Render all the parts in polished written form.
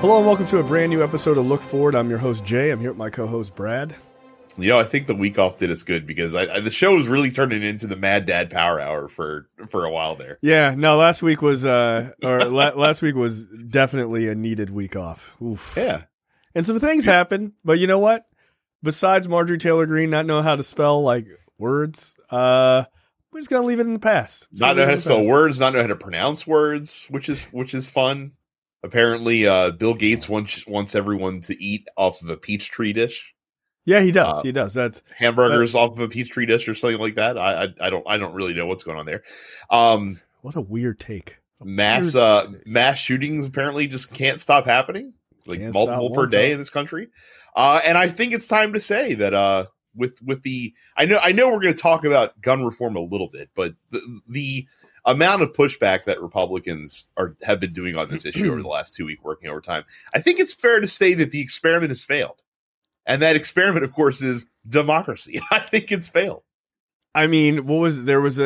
Hello and welcome to a brand new episode of Look Forward. I'm your host, Jay. I'm here with my co-host, Brad. You know, I think the week off did us good because the show was really turning into the Mad Dad Power Hour for a while there. Yeah, no, last week was last week was definitely a needed week off. Oof. Yeah. And some things happened, but you know what? Besides Marjorie Taylor Greene not knowing how to spell like words, we're just gonna leave it in the past. Not know how to spell words, not know how to pronounce words, which is fun. Apparently, Bill Gates wants everyone to eat off of a peach tree dish. Yeah, he does. He does. That's hamburgers off of a peach tree dish or something like that. I don't really know what's going on there. What a weird take. Mass shootings apparently just can't stop happening, like multiple per day in this country. And I think it's time to say that with the I know we're going to talk about gun reform a little bit, but the amount of pushback that Republicans have been doing on this issue over the last 2 weeks working overtime, I think it's fair to say that the experiment has failed. And that experiment, of course, is democracy. I think it's failed. I mean, wasn't there a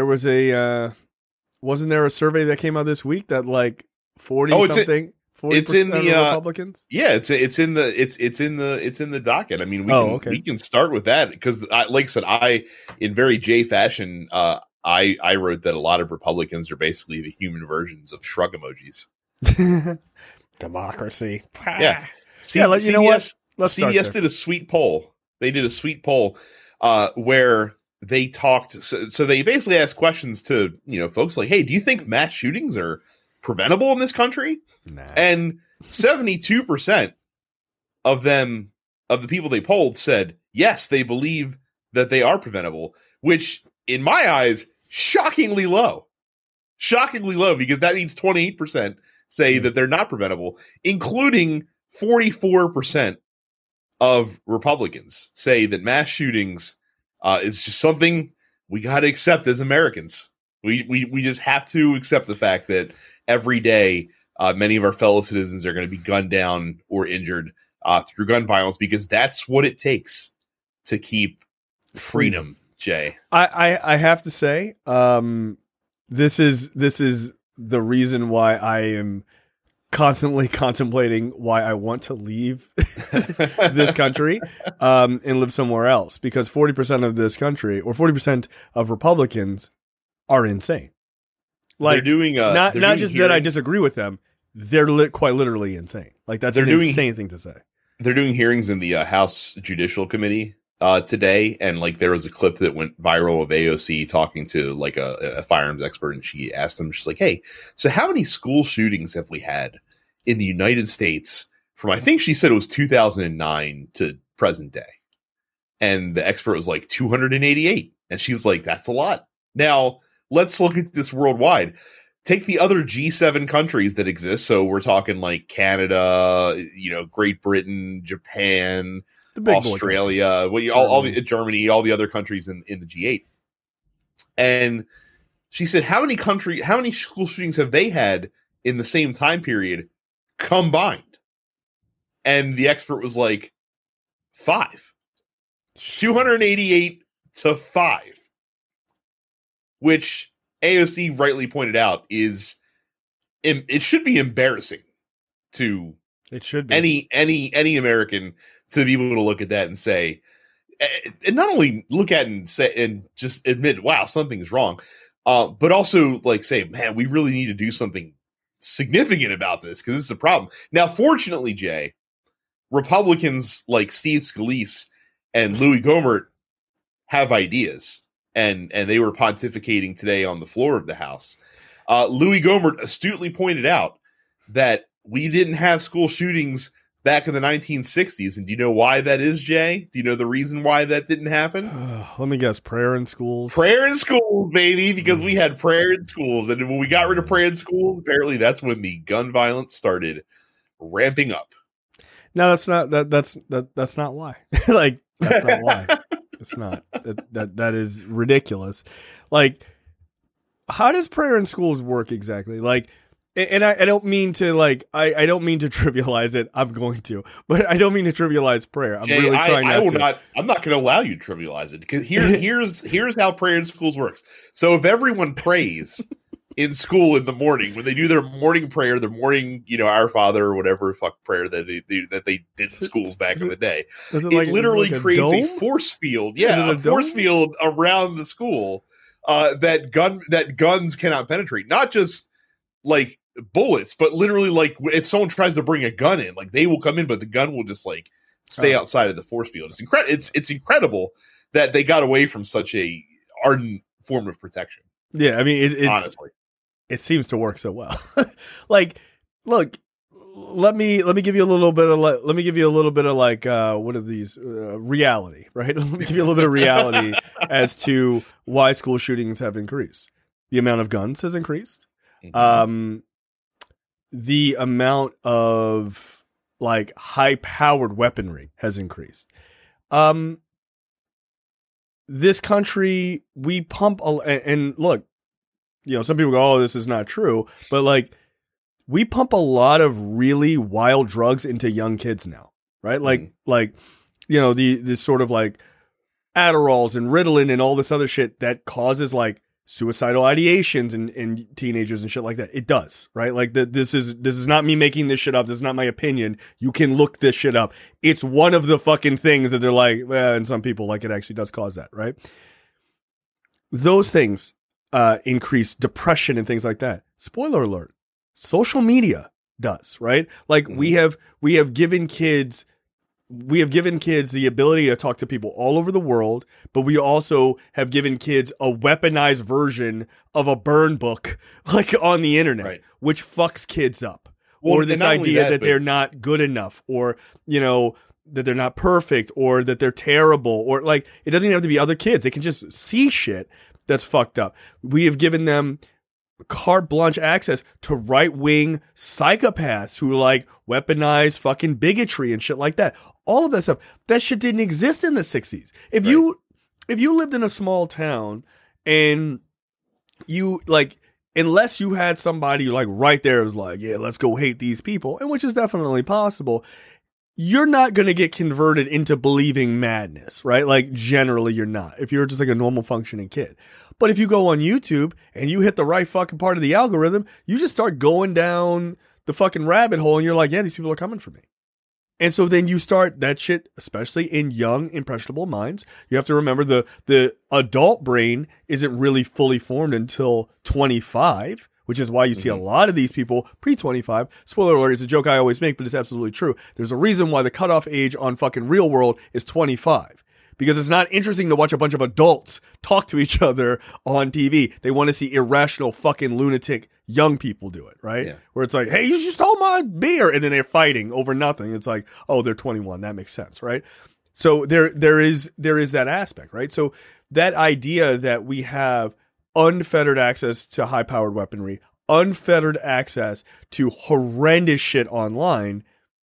survey that came out this week that like 40% of Republicans? Yeah, it's in the docket. I mean, we can start with that because, like I said, in very Jay fashion, I wrote that a lot of Republicans are basically the human versions of shrug emojis. Democracy. Yeah. You know what? CBS did a sweet poll. They did a sweet poll where they talked. So they basically asked questions to folks like, "Hey, do you think mass shootings are preventable in this country?" Nah. And 72% of the people they polled said yes, they believe that they are preventable. Which, in my eyes, shockingly low. Shockingly low, because that means 28% say that they're not preventable, including 44% of Republicans say that mass shootings is just something we got to accept as Americans. We just have to accept the fact that every day many of our fellow citizens are going to be gunned down or injured through gun violence, because that's what it takes to keep freedom. Jay, I have to say, this is the reason why I am constantly contemplating why I want to leave this country and live somewhere else, because 40% of this country, or 40% of Republicans, are insane. Like, they're doing not just hearings. That I disagree with them, they're quite literally insane. Like, that's an insane thing to say. They're doing hearings in the House Judicial Committee today, and like there was a clip that went viral of AOC talking to like a firearms expert, and she asked them, she's like, "Hey, so how many school shootings have we had in the United States from," I think she said it was 2009 to present day? And the expert was like 288, and she's like, "That's a lot." Now let's look at this worldwide. Take the other G7 countries that exist. So we're talking like Canada, Great Britain, Japan, Australia, all the Germany, all the other countries in the G8. And she said, how many school shootings have they had in the same time period combined? And the expert was like, 5. 288 to 5. Which AOC rightly pointed out it should be embarrassing to any American to be able to look at that and say, and not only look at it and say and just admit, wow, something's wrong, but also like say, man, we really need to do something significant about this because this is a problem. Now, fortunately, Jay, Republicans like Steve Scalise and Louis Gohmert have ideas. And they were pontificating today on the floor of the House. Louis Gohmert astutely pointed out that we didn't have school shootings back in the 1960s. And do you know why that is, Jay? Do you know the reason why that didn't happen? Let me guess. Prayer in schools. Prayer in schools, baby, because we had prayer in schools. And when we got rid of prayer in schools, apparently that's when the gun violence started ramping up. No, that's not why. Like, that's not why. It's not. That is ridiculous. Like, how does prayer in schools work exactly? Like, and I don't mean to I don't mean to trivialize it. I'm going to, but I don't mean to trivialize prayer. I'm Jay, really trying not to. I'm not going to allow you to trivialize it, because here's how prayer in schools works. So if everyone prays in school in the morning when they do their morning prayer, their morning, Our Father or whatever fuck prayer that they did in schools back in the day. It literally creates a force field. Yeah, a force field around the school that guns cannot penetrate. Not just like bullets, but literally like if someone tries to bring a gun in, like they will come in, but the gun will just like stay outside of the force field. It's incredible that they got away from such a ardent form of protection. Yeah, I mean, honestly. It seems to work so well. Like, look, let me give you a little bit of like what are these reality, right? Let me give you a little bit of reality as to why school shootings have increased. The amount of guns has increased. Mm-hmm. The amount of like high-powered weaponry has increased. This country, we pump and look. Some people go, "Oh, this is not true," but like, we pump a lot of really wild drugs into young kids now, right? Like, the sort of like Adderalls and Ritalin and all this other shit that causes like suicidal ideations in teenagers and shit like that. It does, right? Like this is not me making this shit up. This is not my opinion. You can look this shit up. It's one of the fucking things that they're like, well, and some people like it actually does cause that, right? Those things. Increase depression and things like that. Spoiler alert: social media does, right? Like we have given kids the ability to talk to people all over the world, but we also have given kids a weaponized version of a burn book, like on the internet, right, which fucks kids up. Well, or this idea that they're not good enough, or that they're not perfect, or that they're terrible, or like it doesn't even have to be other kids. They can just see shit that's fucked up. We have given them carte blanche access to right-wing psychopaths who like weaponize fucking bigotry and shit like that. All of that stuff. That shit didn't exist in the 60s. If you lived in a small town and you like, unless you had somebody like right there who's like, yeah, let's go hate these people, and which is definitely possible, you're not going to get converted into believing madness, right? Like generally you're not, if you're just like a normal functioning kid. But if you go on YouTube and you hit the right fucking part of the algorithm, you just start going down the fucking rabbit hole and you're like, yeah, these people are coming for me. And so then you start that shit, especially in young, impressionable minds. You have to remember the adult brain isn't really fully formed until 25. Which is why you see a lot of these people pre-25. Spoiler alert, it's a joke I always make, but it's absolutely true. There's a reason why the cutoff age on fucking Real World is 25. Because it's not interesting to watch a bunch of adults talk to each other on TV. They want to see irrational fucking lunatic young people do it, right? Yeah. Where it's like, hey, you just stole my beer. And then they're fighting over nothing. It's like, oh, they're 21. That makes sense, right? So there is that aspect, right? So that idea that we have unfettered access to high-powered weaponry, unfettered access to horrendous shit online,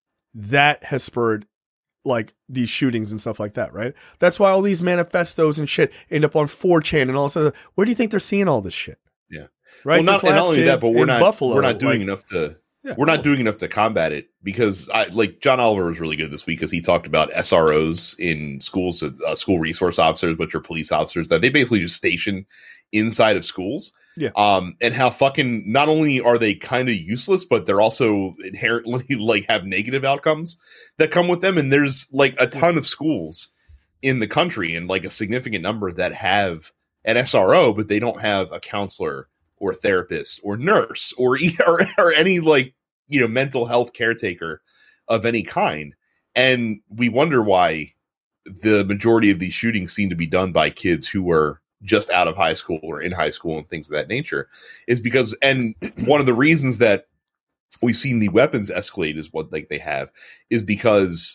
that has spurred like these shootings and stuff like that, right? That's why all these manifestos and shit end up on 4chan and all this other. Where do you think they're seeing all this shit? Yeah, right. Well, not only that, but we're not doing enough to. Yeah, we're not doing enough to combat it, because John Oliver was really good this week because he talked about SROs in schools, school resource officers, which are police officers that they basically just station inside of schools. Yeah. And how fucking not only are they kind of useless, but they're also inherently like have negative outcomes that come with them. And there's like a ton of schools in the country, and like a significant number that have an SRO, but they don't have a counselor or therapist or nurse or any like, mental health caretaker of any kind. And we wonder why the majority of these shootings seem to be done by kids who were just out of high school or in high school and things of that nature, is because, and one of the reasons that we've seen the weapons escalate is what like they have is because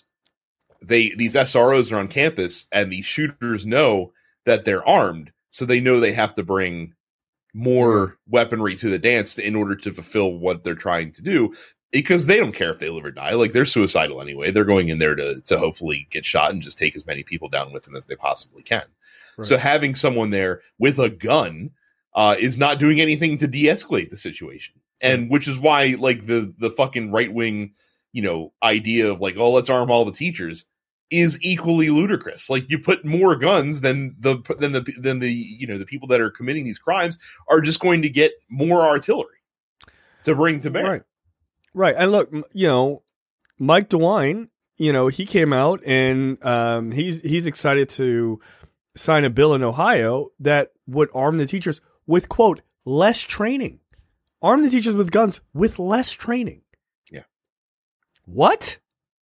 these SROs are on campus and the shooters know that they're armed. So they know they have to bring more weaponry to the dance in order to fulfill what they're trying to do, because they don't care if they live or die. Like, they're suicidal anyway. They're going in there to hopefully get shot and just take as many people down with them as they possibly can. Right. So having someone there with a gun is not doing anything to de-escalate the situation. And which is why like the fucking right wing, idea of like, oh, let's arm all the teachers. is equally ludicrous. Like, you put more guns than the the people that are committing these crimes are just going to get more artillery to bring to bear. Right. And look, Mike DeWine, he came out and he's excited to sign a bill in Ohio that would arm the teachers with, quote, less training. Arm the teachers with guns with less training. Yeah. What?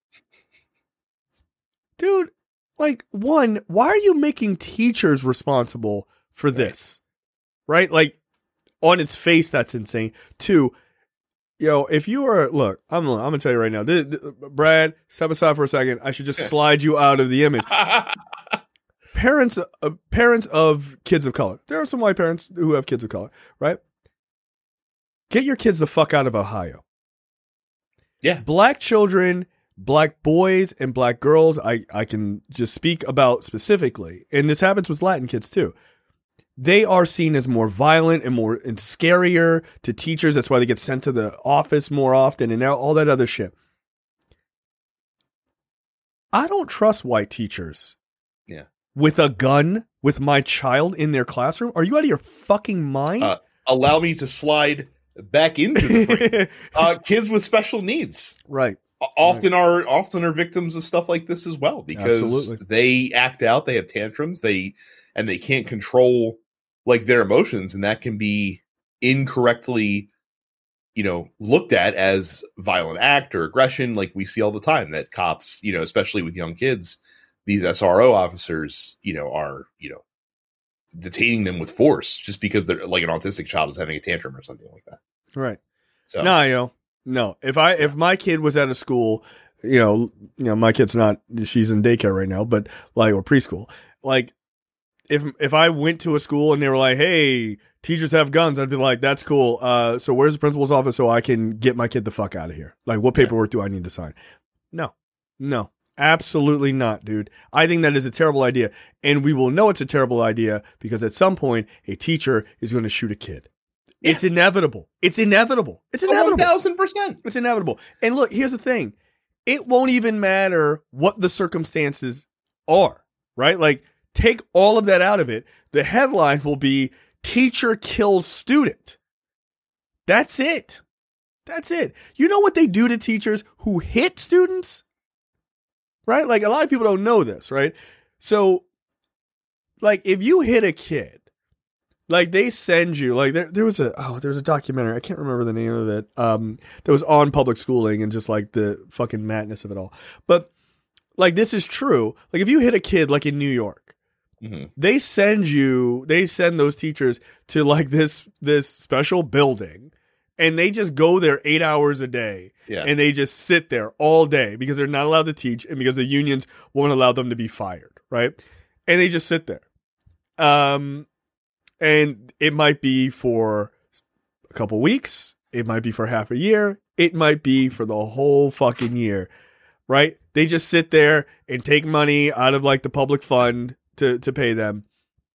Dude, like, one, why are you making teachers responsible for this? Right? Like, on its face, that's insane. Two, if you are, look, I'm going to tell you right now, Brad, step aside for a second. I should just slide you out of the image. Parents of kids of color. There are some white parents who have kids of color, right? Get your kids the fuck out of Ohio. Yeah. Black children, black boys, and black girls, I can just speak about specifically, and this happens with Latin kids too. They are seen as more violent and scarier to teachers. That's why they get sent to the office more often and all that other shit. I don't trust white teachers. Yeah. With a gun with my child in their classroom. Are you out of your fucking mind? Allow me to slide back into the frame. Kids with special needs. Right. Often are victims of stuff like this as well, because Absolutely. they act out, they have tantrums, they can't control like their emotions, and that can be incorrectly, looked at as violent act or aggression. Like we see all the time that cops, especially with young kids, these SRO officers, are, detaining them with force just because they're like an autistic child is having a tantrum or something like that. Right. So no. If my kid was at a school, my kid's not, she's in daycare right now, but or preschool, if I went to a school and they were like, hey, teachers have guns, I'd be like, that's cool. So where's the principal's office so I can get my kid the fuck out of here? Like, what paperwork do I need to sign? No, absolutely not, dude. I think that is a terrible idea. And we will know it's a terrible idea because at some point a teacher is going to shoot a kid. Yeah. It's inevitable. 1,000%. It's inevitable. And look, here's the thing. It won't even matter what the circumstances are, right? Like, take all of that out of it. The headline will be teacher kills student. That's it. You know what they do to teachers who hit students? Right? Like, a lot of people don't know this, right? So, like, if you hit a kid, like, they send you, like, there was a documentary, I can't remember the name of it, that was on public schooling and just, like, the fucking madness of it all. But, like, this is true. Like, if you hit a kid, like, in New York, they send those teachers to, like, this special building, and they just go there 8 hours a day. Yeah. And they just sit there all day because they're not allowed to teach and because the unions won't allow them to be fired, right? And they just sit there. And it might be for a couple weeks. It might be for half a year. It might be for the whole fucking year, right? They just sit there and take money out of, like, the public fund to pay them.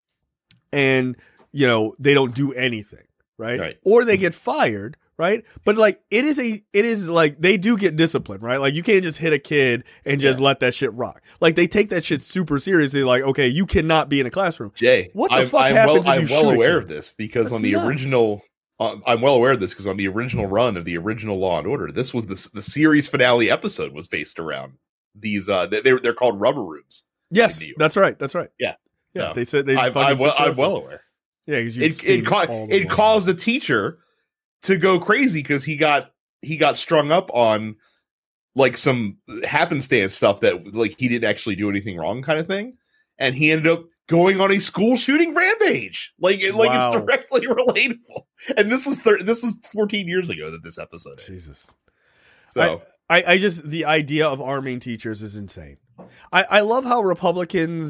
And, they don't do anything, right? Or they get fired, right? But, like, it is like they do get disciplined, right? Like, you can't just hit a kid and just let that shit rock. Like, they take that shit super seriously. Like, okay, you cannot be in a classroom. Jay, what the fuck happens if you shoot a kid? I'm well aware of this because on the original, run of the original Law and Order, this was the series finale episode was based around these. They're called rubber rooms. Yes, that's right. Yeah. Yeah. So, they said I'm well aware. Yeah, because it caused the teacher to go crazy because he got strung up on, like, some happenstance stuff that, like, he didn't actually do anything wrong kind of thing, and he ended up going on a school shooting rampage. Like, it's directly relatable. And this was 14 years ago that this episode ended. Jesus. So I just, the idea of arming teachers is insane. I love how Republicans.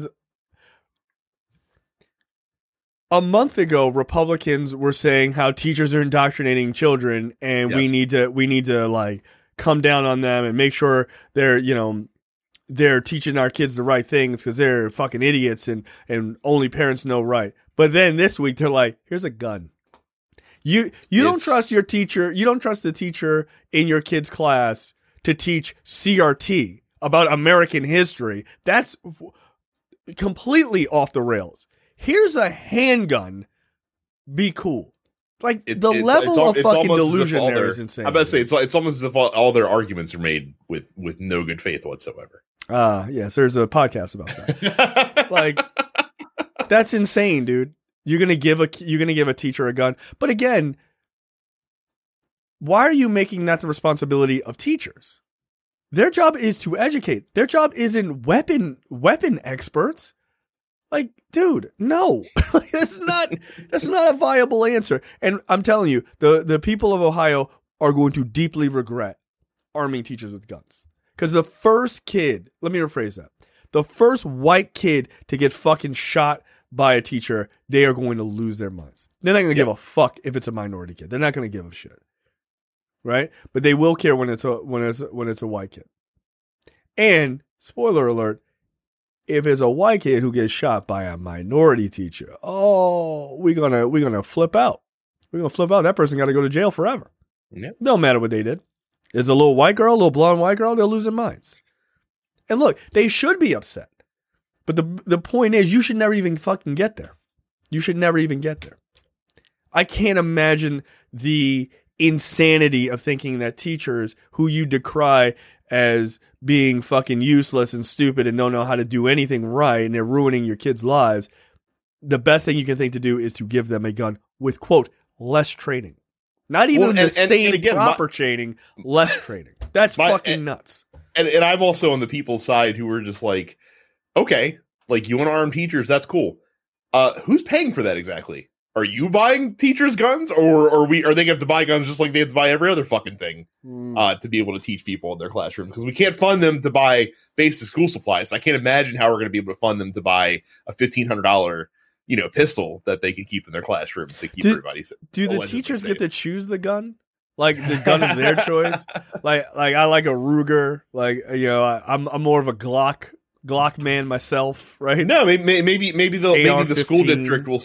A month ago, Republicans were saying how teachers are indoctrinating children, and we need to like come down on them and make sure they're teaching our kids the right things because they're fucking idiots and only parents know right. But then this week they're like, here's a gun. You don't trust your teacher. You don't trust the teacher in your kid's class to teach CRT about American history. That's completely off the rails. Here's a handgun. Be cool. Like the level of fucking delusion there is insane. I'm about to say it's almost as if all their arguments are made with no good faith whatsoever. Yes, there's a podcast about that. Like that's insane, dude. You're gonna give a teacher a gun, but again, why are you making that the responsibility of teachers? Their job is to educate. Their job isn't weapon experts. Like, dude, no. that's not a viable answer. And I'm telling you, the people of Ohio are going to deeply regret arming teachers with guns. Because the first kid, let me rephrase that. The first white kid to get fucking shot by a teacher, they are going to lose their minds. They're not going to give a fuck if it's a minority kid. They're not going to give a shit. Right? But they will care when it's a white kid. And spoiler alert, if it's a white kid who gets shot by a minority teacher, we're gonna flip out. We're gonna flip out. That person got to go to jail forever. Yeah. No matter what they did. It's a little white girl, a little blonde white girl, they'll lose their minds. And look, they should be upset. But the point is, you should never even fucking get there. You should never even get there. I can't imagine the insanity of thinking that teachers who you decry as being fucking useless and stupid and don't know how to do anything right and they're ruining your kids' lives, the best thing you can think to do is to give them a gun with, quote, less training. Not even proper training, less training. That's fucking nuts. And I'm also on the people's side who are just like, okay, like you want to arm teachers, that's cool. Who's paying for that exactly? Are you buying teachers guns, or are they going to have to buy guns just like they have to buy every other fucking thing to be able to teach people in their classroom? Because we can't fund them to buy basic school supplies. I can't imagine how we're going to be able to fund them to buy a $1,500, pistol that they can keep in their classroom to keep everybody safe. Do the teachers get to choose the gun? Like the gun of their choice? Like I like a Ruger. Like I'm more of a Glock man myself, right? No, maybe the school district will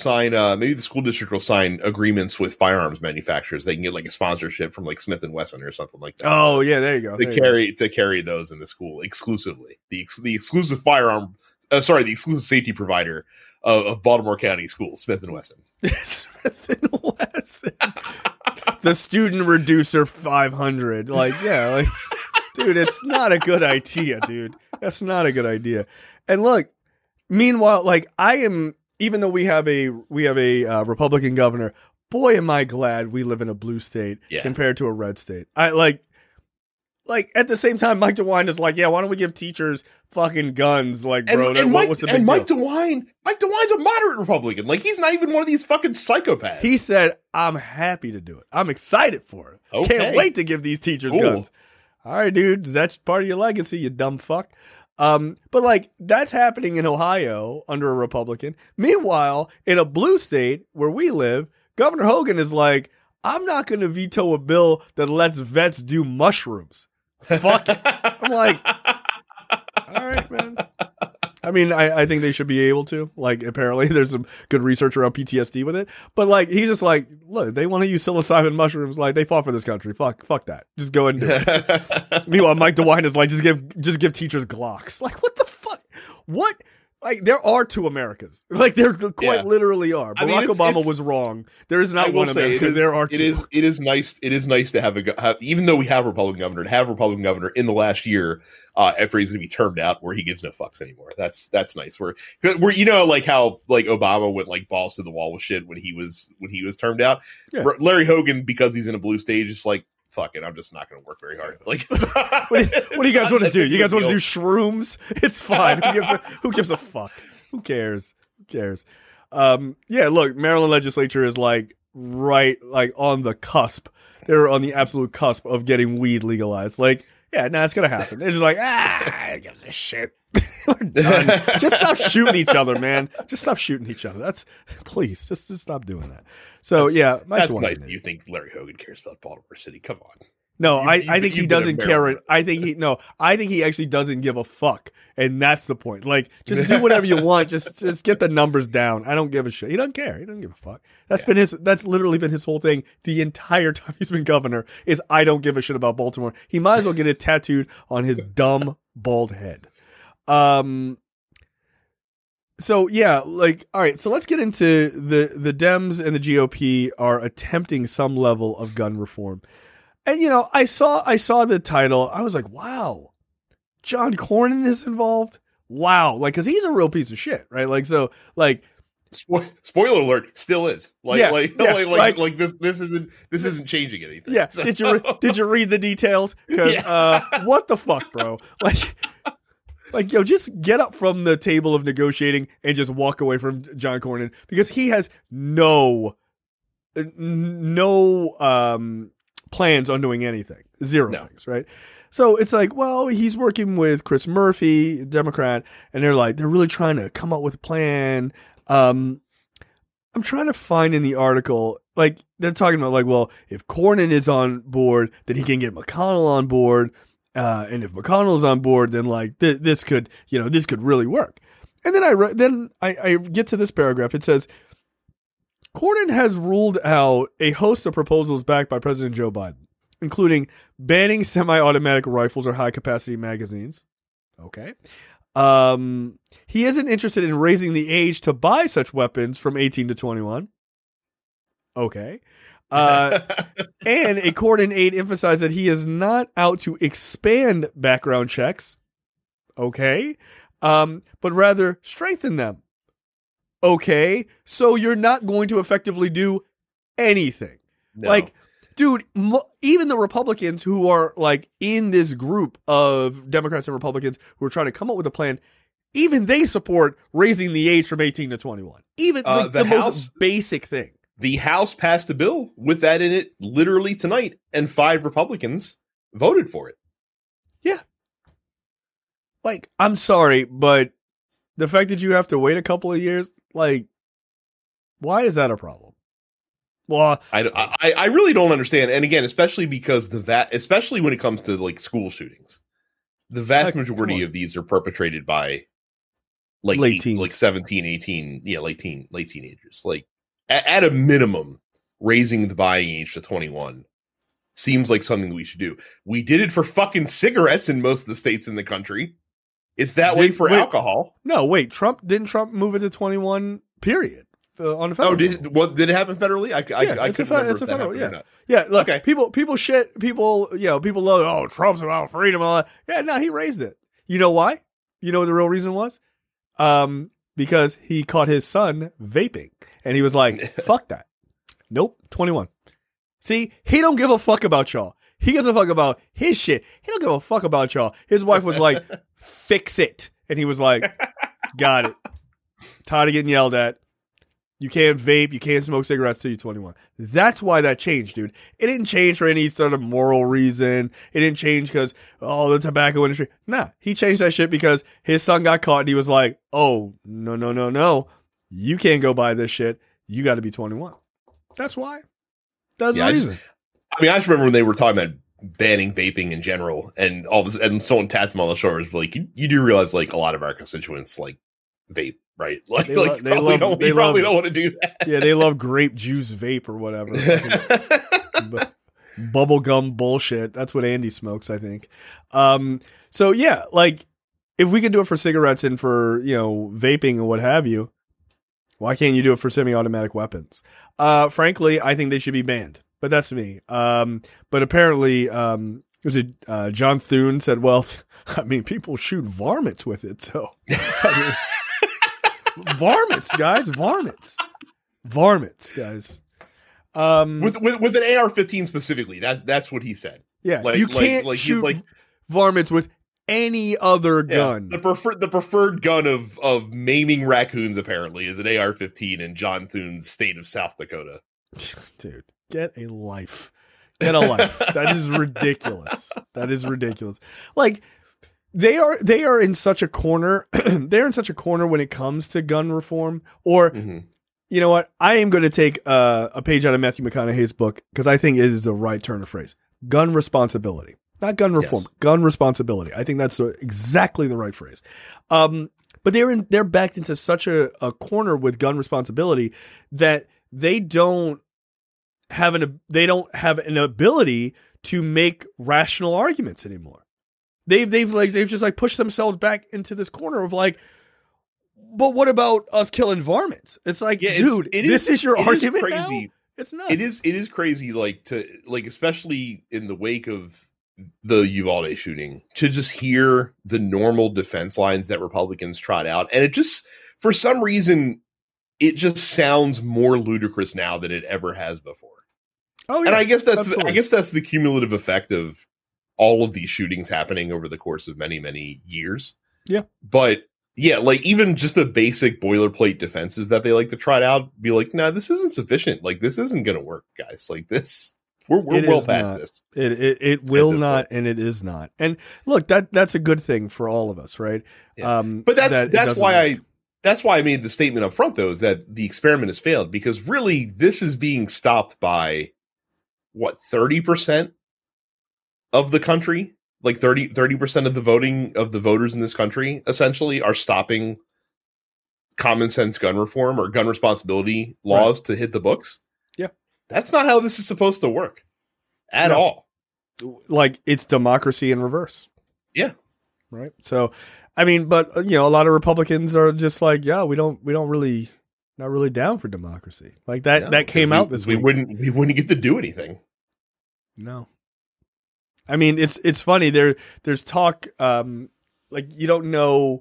sign agreements with firearms manufacturers. They can get like a sponsorship from like Smith and Wesson or something like that. Oh yeah, there you go. To carry those in the school exclusively. The exclusive the exclusive safety provider of Baltimore County schools, Smith and Wesson. Smith and Wesson. The student reducer 500. Dude, it's not a good idea, dude. That's not a good idea. And look, meanwhile, even though we have a Republican governor, boy, am I glad we live in a blue state compared to a red state. I at the same time, Mike DeWine is like, yeah, why don't we give teachers fucking guns? Like, bro, what's the big deal? Mike DeWine's a moderate Republican. Like, he's not even one of these fucking psychopaths. He said, I'm happy to do it. I'm excited for it. Okay. Can't wait to give these teachers guns. All right, dude, that's part of your legacy, you dumb fuck. But that's happening in Ohio under a Republican. Meanwhile, in a blue state where we live, Governor Hogan is like, I'm not going to veto a bill that lets vets do mushrooms. Fuck it. I'm like, all right, man. I mean, I think they should be able to. Like, apparently there's some good research around PTSD with it. But, he's just like, look, they want to use psilocybin mushrooms. Like, they fought for this country. Fuck that. Just go ahead and do it. Meanwhile, Mike DeWine is like, just give teachers Glocks. Like, what the fuck? What? Like, there are two Americas. Like, there quite literally are. Barack Obama was wrong. There is not one America. There are two. It is nice to have even though we have a Republican governor, to have a Republican governor in the last year after he's going to be termed out, where he gives no fucks anymore. That's nice. Where how Obama went balls to the wall with shit when he was termed out. Yeah. Larry Hogan, because he's in a blue state, just like, fuck it, I'm just not going to work very hard. Like, what do you guys want to do? You guys want to do shrooms? It's fine. Who gives a fuck? Who cares? Look, Maryland legislature is right on the cusp. They're on the absolute cusp of getting weed legalized. It's going to happen. They're just like, who gives a shit? We're done. Just stop shooting each other, man. Just stop shooting each other. Please, just stop doing that. So, Mike that's DeWine. Nice. You think Larry Hogan cares about Baltimore City? Come on. No, I think he you've been a doesn't care. marijuana. I think he actually doesn't give a fuck. And that's the point. Like, just do whatever you want. Just get the numbers down. I don't give a shit. He doesn't care. He doesn't give a fuck. That's literally been his whole thing the entire time he's been governor is I don't give a shit about Baltimore. He might as well get it tattooed on his dumb, bald head. So yeah, like, all right, so let's get into the Dems and the GOP are attempting some level of gun reform. And I saw the title. I was like, wow, John Cornyn is involved. Wow. Like, cause he's a real piece of shit, right? Like, so like, spoiler alert, still is. Like this isn't changing anything. Yeah. So. Did you read the details? Cause, what the fuck, bro? Like, just get up from the table of negotiating and just walk away from John Cornyn because he has no plans on doing anything. Zero things, right? So it's like, well, he's working with Chris Murphy, Democrat, and they're really trying to come up with a plan. I'm trying to find in the article, like, they're talking about, like, well, if Cornyn is on board, then he can get McConnell on board. And if McConnell's on board, then like this could really work. And then I get to this paragraph. It says, Cornyn has ruled out a host of proposals backed by President Joe Biden, including banning semi-automatic rifles or high-capacity magazines. Okay. He isn't interested in raising the age to buy such weapons from 18 to 21. Okay. And a Cornyn aide emphasized that he is not out to expand background checks. Okay. But rather strengthen them. Okay. So you're not going to effectively do anything. No. Like, dude, even the Republicans who are like in this group of Democrats and Republicans who are trying to come up with a plan, even they support raising the age from 18 to 21. Even the most basic thing. The House passed a bill with that in it literally tonight, and 5 Republicans voted for it. Yeah. Like, I'm sorry, but the fact that you have to wait a couple of years, like, why is that a problem? Well, I really don't understand. And again, especially because especially when it comes to like school shootings, the vast majority of these are perpetrated by like late teens. Like 17, 18, late teenagers. Like, at a minimum, raising the buying age to 21 seems like something we should do. We did it for fucking cigarettes in most of the states in the country. It's that way for alcohol. No, wait. Didn't Trump move it to 21? Period. On the federal. Did it happen federally? I couldn't remember if that happened or not. Yeah. Look, okay. People shit. People love. Oh, Trump's about freedom and all that. Yeah, no, he raised it. You know why? You know what the real reason was? Because he caught his son vaping. And he was like, fuck that. Nope, 21. See, he don't give a fuck about y'all. He gives a fuck about his shit. He don't give a fuck about y'all. His wife was like, fix it. And he was like, got it. Tired of getting yelled at. You can't vape. You can't smoke cigarettes till you're 21. That's why that changed, dude. It didn't change for any sort of moral reason. It didn't change because, the tobacco industry. Nah, he changed that shit because his son got caught and he was like, oh, no. You can't go buy this shit. You got to be 21. That's why. That's the reason. I just remember when they were talking about banning vaping in general and all this, and someone tapped him on the shoulder. Like, you do realize, like, a lot of our constituents, like, vape, right? Like, they probably don't want to do that. Yeah, they love grape juice vape or whatever. Bubblegum bullshit. That's what Andy smokes, I think. So, yeah, like, if we could do it for cigarettes and for, vaping and what have you, why can't you do it for semi-automatic weapons? Frankly, I think they should be banned, but that's me. But apparently, John Thune said, well, people shoot varmints with it. So, varmints, guys. With an AR-15 specifically, that's what he said. Yeah, you can't shoot varmints with any other gun. The preferred gun of maiming raccoons apparently is an AR-15 in John Thune's state of South Dakota. Dude, get a life. That is ridiculous. Like, they are in such a corner. They're in such a corner when it comes to gun reform. Or, you know what? I am going to take a page out of Matthew McConaughey's book because I think it is the right turn of phrase. gun responsibility, not gun reform, gun responsibility. I think that's exactly the right phrase. But they're backed into such a corner with gun responsibility that they don't have an ability to make rational arguments anymore. They've just like pushed themselves back into this corner of like, but what about us killing varmints? It's like, dude, this is your argument now? It's not. It is crazy, like especially in the wake of the Uvalde shooting, to just hear the normal defense lines that Republicans trot out. And it just, for some reason, it just sounds more ludicrous now than it ever has before. Oh, yeah. And I guess that's the cumulative effect of all of these shootings happening over the course of many, many years. Yeah. But yeah, like even just the basic boilerplate defenses that they like to trot out, be like, nah, this isn't sufficient. Like, this isn't going to work, guys. Like this, we're well past this. It will not, and it is not. And look, that's a good thing for all of us, right? Yeah. But that's why I made the statement up front, though, is that the experiment has failed, because really this is being stopped by what, 30% of the country? Like 30% of the voters in this country essentially are stopping common sense gun reform or gun responsibility laws to hit the books. Yeah. That's not how this is supposed to work at all. Like, it's democracy in reverse. Yeah. Right. So, I mean, but a lot of Republicans are just like, yeah, we don't really, not really down for democracy. Like that came out this week. We wouldn't get to do anything. No. I mean, it's funny. There's talk, like you don't know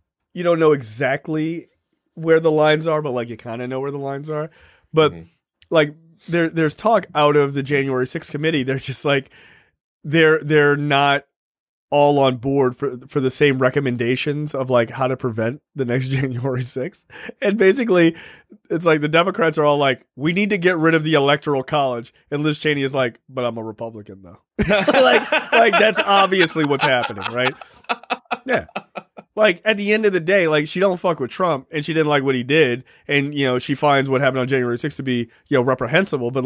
exactly where the lines are, but like you kind of know where the lines are. But like there's talk out of the January 6th committee. They're just like they're not all on board for the same recommendations of like how to prevent the next January 6th. And basically it's like the Democrats are all like, we need to get rid of the Electoral College. And Liz Cheney is like, but I'm a Republican though. like that's obviously what's happening, right? Yeah. Like at the end of the day, like she don't fuck with Trump and she didn't like what he did. And, she finds what happened on January 6th to be, reprehensible, but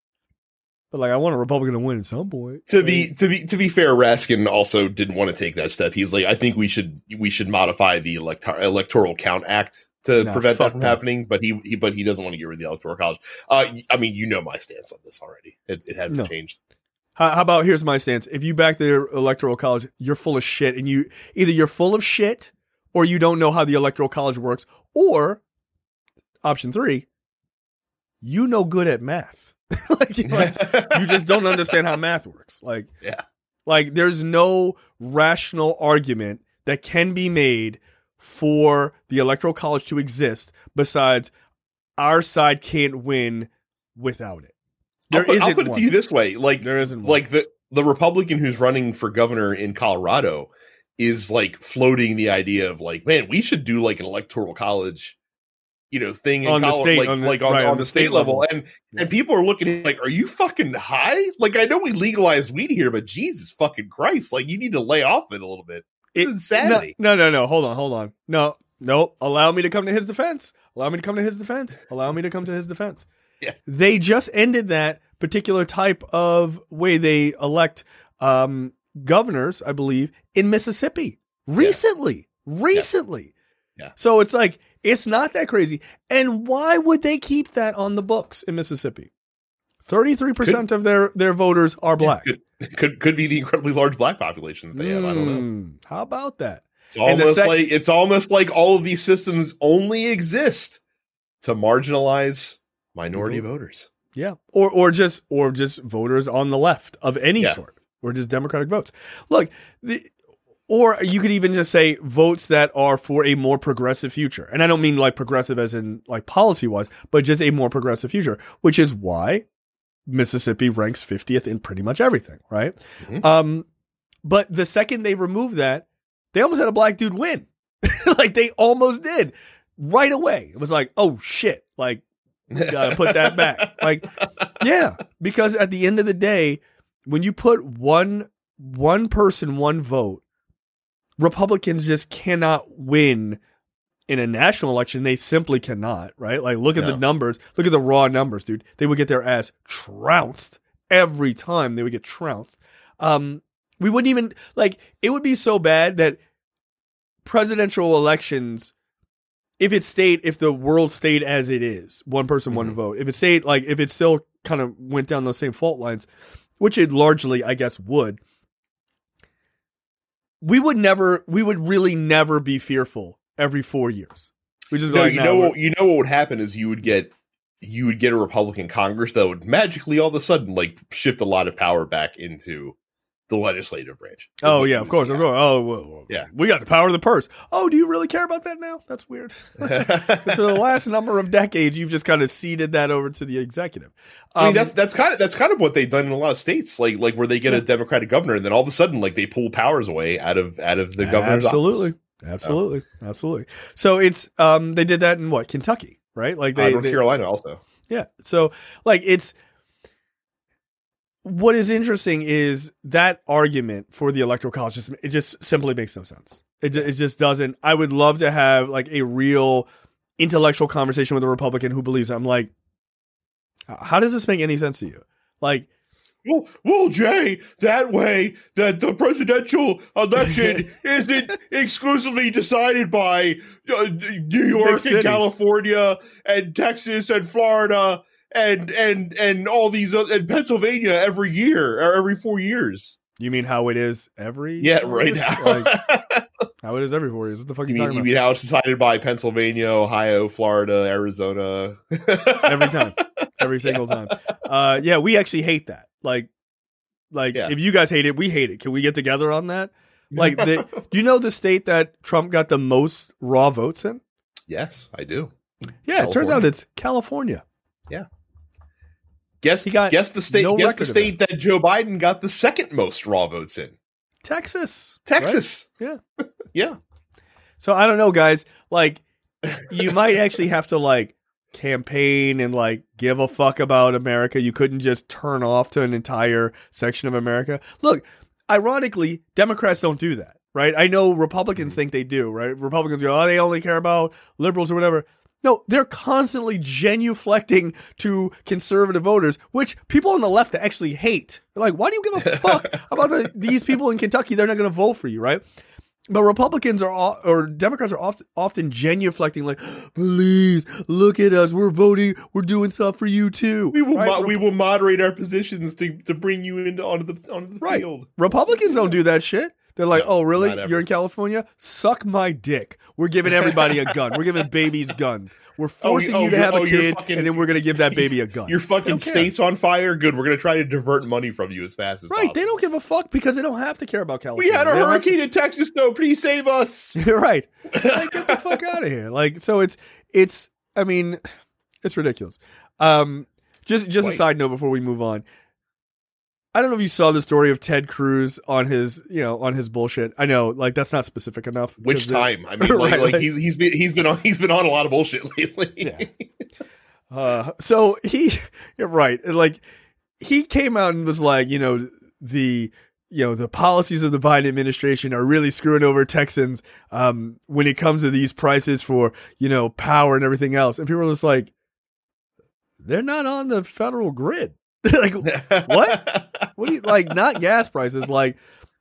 I want a Republican to win at some point. To be fair, Raskin also didn't want to take that step. He's like, I think we should modify the Electoral Count Act to prevent that from happening. But he doesn't want to get rid of the Electoral College. I mean, my stance on this already. It hasn't changed. How about, here's my stance. If you back the Electoral College, you're full of shit, and either you're full of shit or you don't know how the Electoral College works, or option 3, you know good at math. you just don't understand how math works. Like there's no rational argument that can be made for the Electoral College to exist besides our side can't win without it. I'll put it to you this way. Like, there isn't one. Like the Republican who's running for governor in Colorado is like floating the idea of like, man, we should do like an Electoral College thing on the state, on the state level. And people are looking at like, are you fucking high? Like, I know we legalized weed here, but Jesus fucking Christ, like you need to lay off it a little bit. It's insanity. No. Hold on. No. Allow me to come to his defense. Yeah. They just ended that particular type of way they elect governors, I believe, in Mississippi recently. Yeah. So it's like, it's not that crazy. And why would they keep that on the books in Mississippi? 33% of their voters are black. Could be the incredibly large black population that they have. I don't know. How about that? It's almost like all of these systems only exist to marginalize minority voters. Yeah. Or just voters on the left of any sort, or just Democratic votes. Look, or you could even just say votes that are for a more progressive future. And I don't mean like progressive as in like policy wise, but just a more progressive future, which is why Mississippi ranks 50th in pretty much everything. Right. Mm-hmm. But the second they removed that, they almost had a black dude win. Like they almost did right away. It was like, oh shit. Like, gotta put that back. Like, yeah, because at the end of the day, when you put one person, one vote, Republicans just cannot win in a national election. They simply cannot, right? Like, look at the numbers. Look at the raw numbers, dude. They would get their ass trounced every time they would get trounced. We wouldn't even, like, it would be so bad that presidential elections, if the world stayed as it is, one person, one vote, if it still kind of went down those same fault lines, which it largely, I guess, would, we would really never be fearful every 4 years. We just you know what would happen is you would get a Republican Congress that would magically all of a sudden like shift a lot of power back into the legislative branch. Oh yeah, of course. Oh well, yeah, we got the power of the purse. Oh, do you really care about that now? That's weird. For the last number of decades, you've just kind of ceded that over to the executive. I mean, that's kind of what they've done in a lot of states, like where they get a Democratic governor, and then all of a sudden, like they pull powers away out of the governor's office. Absolutely. So it's they did that in what, Kentucky, right? Like North Carolina also. Yeah. So like it's. What is interesting is that argument for the Electoral College, it just simply makes no sense. It just doesn't. I would love to have like a real intellectual conversation with a Republican who believes I'm like, how does this make any sense to you? Like, well, Jay, that way that the presidential election isn't exclusively decided by New York and California and Texas and Florida and all these and Pennsylvania every year or every 4 years. You mean how it is every? Yeah, right now. Like, how it is every 4 years. What the fuck are you talking about? You mean how it's decided by Pennsylvania, Ohio, Florida, Arizona? Every time. Every single time. Yeah, we actually hate that. Like if you guys hate it, we hate it. Can we get together on that? Like, do you know the state that Trump got the most raw votes in? Yes, I do. Yeah, California. It turns out it's California. Yeah. Guess the state that Joe Biden got the second most raw votes in. Texas. Right? Yeah. Yeah. So I don't know, guys. Like, you might actually have to like campaign and like give a fuck about America. You couldn't just turn off to an entire section of America. Look, ironically, Democrats don't do that, right? I know Republicans think they do, right? Republicans go, oh, they only care about liberals or whatever. No, they're constantly genuflecting to conservative voters, which people on the left actually hate. They're like, why do you give a fuck about these people in Kentucky? They're not going to vote for you, right? But Republicans or Democrats are often genuflecting, like, please look at us. We're voting. We're doing stuff for you too. We will moderate our positions to bring you onto the field. Republicans don't do that shit. They're like, oh, really? You're in California? Suck my dick. We're giving everybody a gun. We're giving babies guns. We're forcing you to have a kid, and then we're going to give that baby a gun. Your fucking state's on fire? Good. We're going to try to divert money from you as fast as possible. Right. They don't give a fuck because they don't have to care about California. We had a hurricane in Texas, though. Please save us. You're right. Like, get the fuck out of here. Like, so it's, I mean, it's ridiculous. Just a side note before we move on. I don't know if you saw the story of Ted Cruz on his bullshit. I know, like, that's not specific enough. Which time? I mean, like he's been on a lot of bullshit lately. Yeah. So you're right. Like, he came out and was like, the policies of the Biden administration are really screwing over Texans when it comes to these prices for, power and everything else. And people are just like, they're not on the federal grid. Like, what? What do you like? Not gas prices, like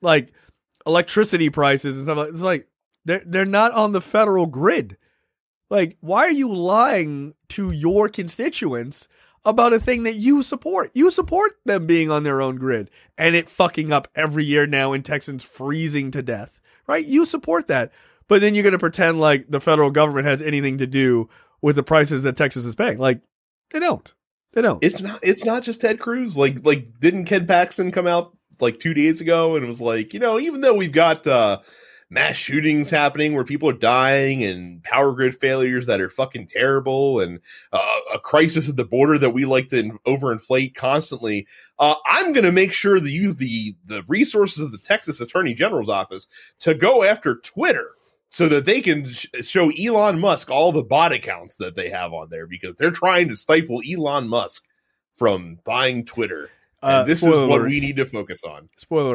electricity prices and stuff like. It's like they're not on the federal grid. Like, why are you lying to your constituents about a thing that you support? You support them being on their own grid and it fucking up every year now and Texans freezing to death, right? You support that, but then you're gonna pretend like the federal government has anything to do with the prices that Texas is paying. Like, they don't. They don't. It's not just Ted Cruz. Like didn't Ken Paxton come out like 2 days ago and was like, even though we've got mass shootings happening where people are dying and power grid failures that are fucking terrible and a crisis at the border that we like to overinflate constantly, I'm going to make sure to use the resources of the Texas Attorney General's office to go after Twitter, so that they can show Elon Musk all the bot accounts that they have on there because they're trying to stifle Elon Musk from buying Twitter. And this is what we need to focus on. Spoiler,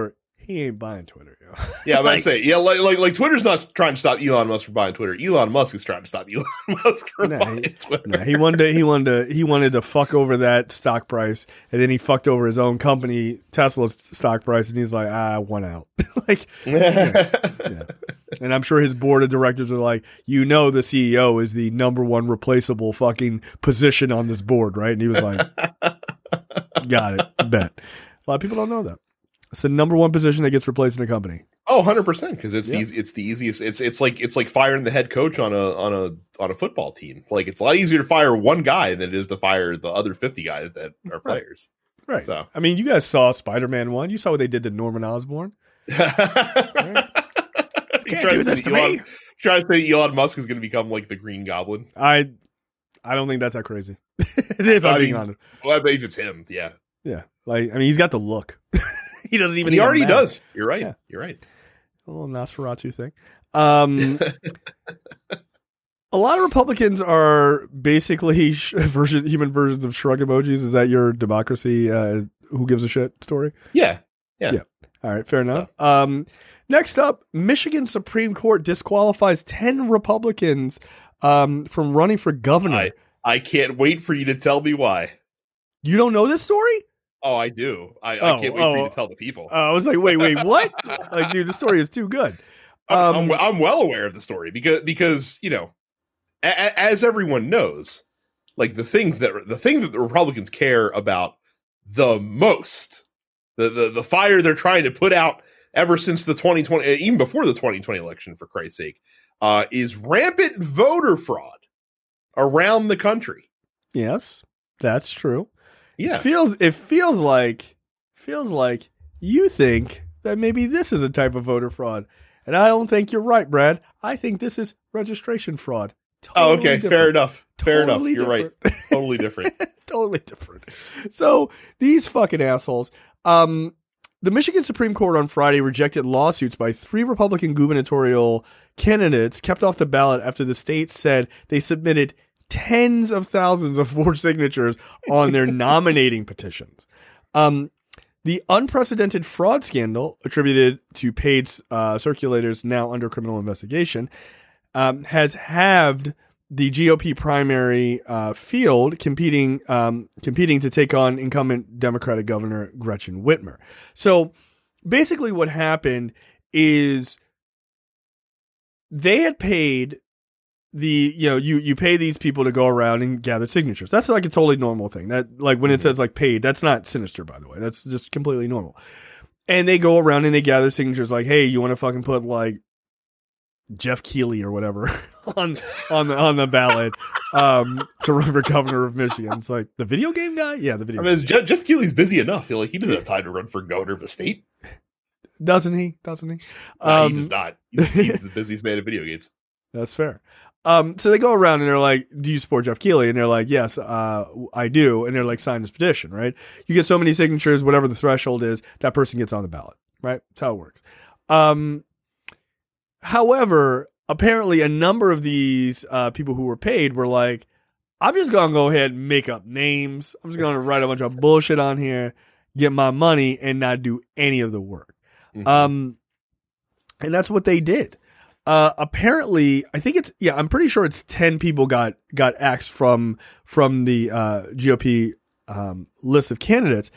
he ain't buying Twitter. Yo. Yeah, I'm about to say, yeah, like Twitter's not trying to stop Elon Musk from buying Twitter. Elon Musk is trying to stop Elon Musk from buying Twitter. He wanted to fuck over that stock price, and then he fucked over his own company, Tesla's stock price, and he's like, I want out. Like, yeah. And I'm sure his board of directors are like, the CEO is the number one replaceable fucking position on this board, right? And he was like, got it, bet. A lot of people don't know that. It's the number one position that gets replaced in a company. Oh, 100%, because it's the easiest. It's like firing the head coach on a football team. Like, it's a lot easier to fire one guy than it is to fire the other 50 guys that are players. Right. So, I mean, you guys saw Spider-Man 1. You saw what they did to Norman Osborn. Right? Can't do this to me. Trying to say Elon Musk is going to become like the Green Goblin. I don't think that's that crazy. If I'm being honest. Well, I bet if it's him, yeah. Yeah. Like, I mean, he's got the look. He doesn't even. He already does. You're right. Yeah. You're right. A little Nosferatu thing. A lot of Republicans are basically human versions of shrug emojis. Is that your democracy? Who gives a shit story? Yeah. All right, fair enough. Next up, Michigan Supreme Court disqualifies 10 Republicans from running for governor. I can't wait for you to tell me why. You don't know this story? Oh, I do. I can't wait for you to tell the people. I was like, wait, what? Like, dude, the story is too good. I'm well aware of the story because as everyone knows, like the thing that the Republicans care about the most, the fire they're trying to put out ever since the 2020, even before the 2020 election, for Christ's sake, is rampant voter fraud around the country. Yes, that's true. Yeah. It feels like you think that maybe this is a type of voter fraud. And I don't think you're right, Brad. I think this is registration fraud. Totally okay. Different. Fair enough. Totally You're right. Totally different. Totally different. So these fucking assholes. The Michigan Supreme Court on Friday rejected lawsuits by 3 Republican gubernatorial candidates kept off the ballot after the state said they submitted tens of thousands of forged signatures on their nominating petitions. The unprecedented fraud scandal attributed to paid circulators now under criminal investigation has halved the GOP primary field competing to take on incumbent Democratic Governor Gretchen Whitmer. So basically what happened is they had paid you pay these people to go around and gather signatures. That's like a totally normal thing. That, like, when it says like paid, that's not sinister, by the way. That's just completely normal. And they go around and they gather signatures like, hey, you want to fucking put like Jeff Keighley or whatever on the ballot to run for governor of Michigan. It's like the video game guy? Yeah, the video game. Jeff Keighley's busy enough. He doesn't have time to run for governor of a state. Doesn't he? No, he does not. He's the busiest man in video games. That's fair. So they go around and they're like, do you support Jeff Keighley? And they're like, yes, I do. And they're like, sign this petition, right? You get so many signatures, whatever the threshold is, that person gets on the ballot, right? That's how it works. However, apparently a number of these people who were paid were like, I'm just going to go ahead and make up names. I'm just going to write a bunch of bullshit on here, get my money, and not do any of the work. Mm-hmm. And that's what they did. Apparently, I think I'm pretty sure it's 10 people got axed from the GOP list of candidates.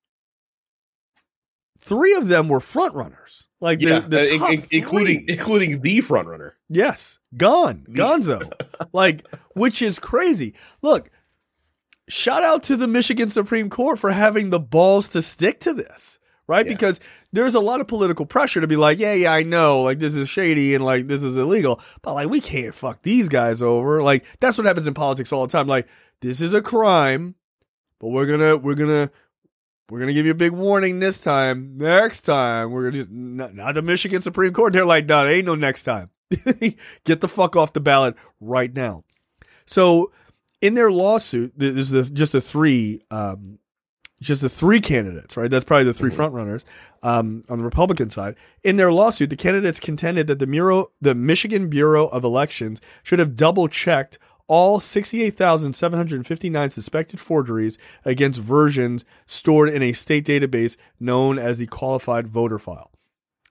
3 of them were front runners, like the top including the front runner. Yes, Gonzo, like, which is crazy. Look, shout out to the Michigan Supreme Court for having the balls to stick to this. Right? Yeah. Because there's a lot of political pressure to be like, yeah, I know, like, this is shady and like this is illegal, but like, we can't fuck these guys over. Like, that's what happens in politics all the time. Like, this is a crime, but we're gonna give you a big warning this time. Next time, we're gonna just not the Michigan Supreme Court. They're like, no, there ain't no next time. Get the fuck off the ballot right now. So in their lawsuit, this is just the 3 candidates, right? That's probably the 3 front runners on the Republican side. In their lawsuit, the candidates contended that the Michigan Bureau of Elections should have double-checked all 68,759 suspected forgeries against versions stored in a state database known as the Qualified Voter File.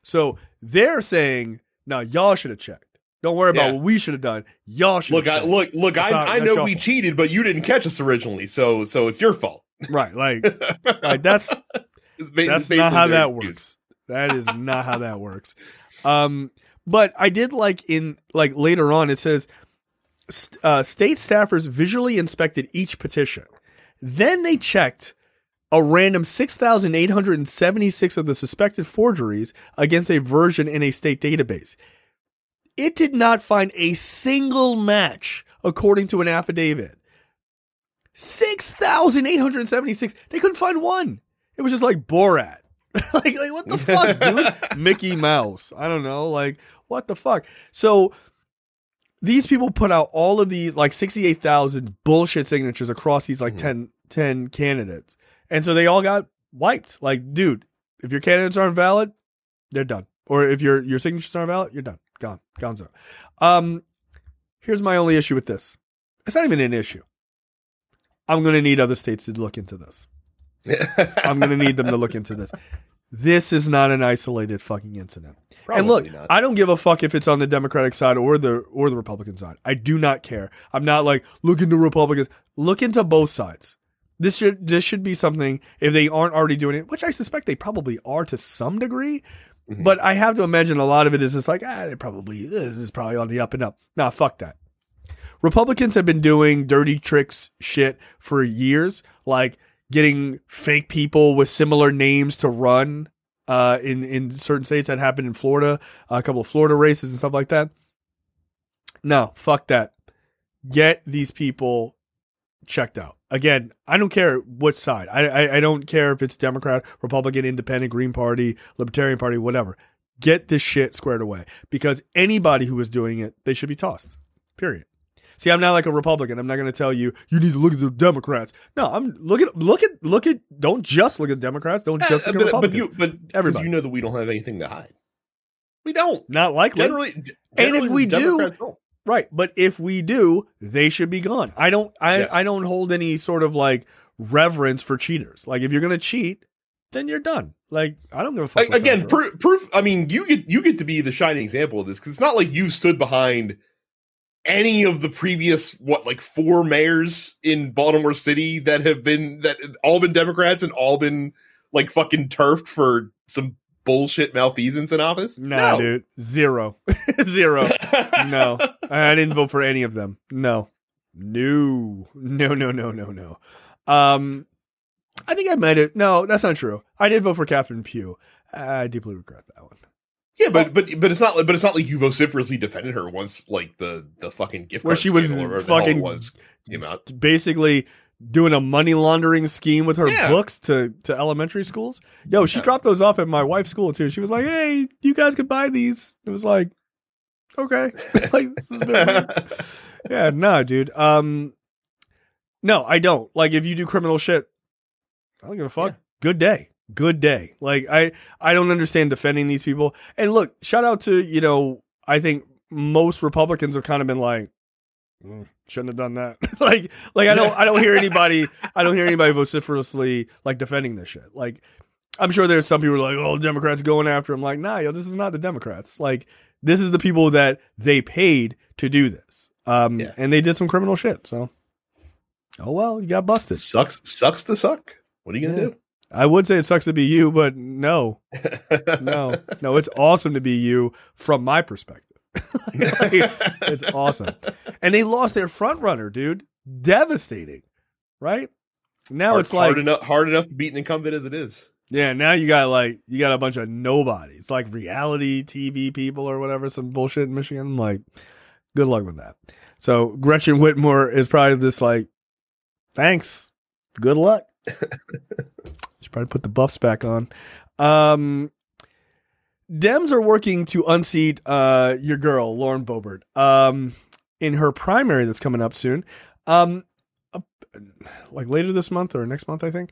So they're saying, no, y'all should have checked. Don't worry about what we should have done. Y'all should have checked. Look, I know we cheated, but you didn't catch us originally, so it's your fault. Right. Like that's not how that works. That is not how that works. But I did later on, it says state staffers visually inspected each petition. Then they checked a random 6,876 of the suspected forgeries against a version in a state database. It did not find a single match, according to an affidavit. 6,876. They couldn't find one. It was just like Borat. like what the fuck, dude? Mickey Mouse. I don't know. Like, what the fuck? So these people put out all of these, like 68,000 bullshit signatures across these like 10 candidates. And so they all got wiped. Like, dude, if your candidates aren't valid, they're done. Or if your signatures aren't valid, you're done. Gonzo. Here's my only issue with this. It's not even an issue. I'm going to need other states to look into this. I'm going to need them to look into this. This is not an isolated fucking incident. Probably and look, not. I don't give a fuck if it's on the Democratic side or the Republican side. I do not care. I'm not like, look into Republicans. Look into both sides. This should be something, if they aren't already doing it, which I suspect they probably are to some degree. Mm-hmm. But I have to imagine a lot of it is just like, this is probably on the up and up. Nah, fuck that. Republicans have been doing dirty tricks shit for years, like getting fake people with similar names to run in certain states. That happened in Florida, a couple of Florida races and stuff like that. No, fuck that. Get these people checked out. Again, I don't care which side. I don't care if it's Democrat, Republican, Independent, Green Party, Libertarian Party, whatever. Get this shit squared away. Because anybody who is doing it, they should be tossed. Period. See, I'm not like a Republican. I'm not going to tell you need to look at the Democrats. No, I'm look at. Don't just look at Democrats. Don't just look at Republicans. But everybody, you know that we don't have anything to hide. We don't. Not likely. Generally, and if we Democrats do, don't. Right, but if we do, they should be gone. I don't hold any sort of like reverence for cheaters. Like if you're gonna cheat, then you're done. Like I don't give a fuck. Again, proof. I mean, you get to be the shining example of this because it's not like you stood behind any of the previous 4 mayors in Baltimore City that all been Democrats and all been like fucking turfed for some bullshit malfeasance in office? No, dude. Zero. Zero. No. I didn't vote for any of them. No. I think I might have. No, that's not true. I did vote for Catherine Pugh. I deeply regret that one. Yeah, but it's not like you vociferously defended her once like the fucking gift card where she was fucking came out. Basically doing a money laundering scheme with her books to elementary schools. Yo, she dropped those off at my wife's school too. She was like, "Hey, you guys could buy these." It was like, okay, like this is a bit weird. Yeah, no, dude. No, I don't. Like, if you do criminal shit, I don't give a fuck. Yeah. Good day. Like, I don't understand defending these people. And look, shout out to I think most Republicans have kind of been like, shouldn't have done that. like I don't hear anybody vociferously like defending this shit. Like, I'm sure there's some people like, oh, Democrats going after him. Like, nah, this is not the Democrats. Like, this is the people that they paid to do this. And they did some criminal shit. So, oh well, you got busted. Sucks to suck. What are you gonna do? I would say it sucks to be you, but no, it's awesome to be you from my perspective. It's awesome. And they lost their front runner, dude. Devastating, right? Now it's like hard enough to beat an incumbent as it is. Yeah, now you got a bunch of nobodies, like reality TV people or whatever, some bullshit in Michigan. I'm like, good luck with that. So Gretchen Whitmer is probably just like, thanks, good luck. Should probably put the buffs back on. Dems are working to unseat your girl, Lauren Boebert, in her primary that's coming up soon. Like later this month or next month, I think.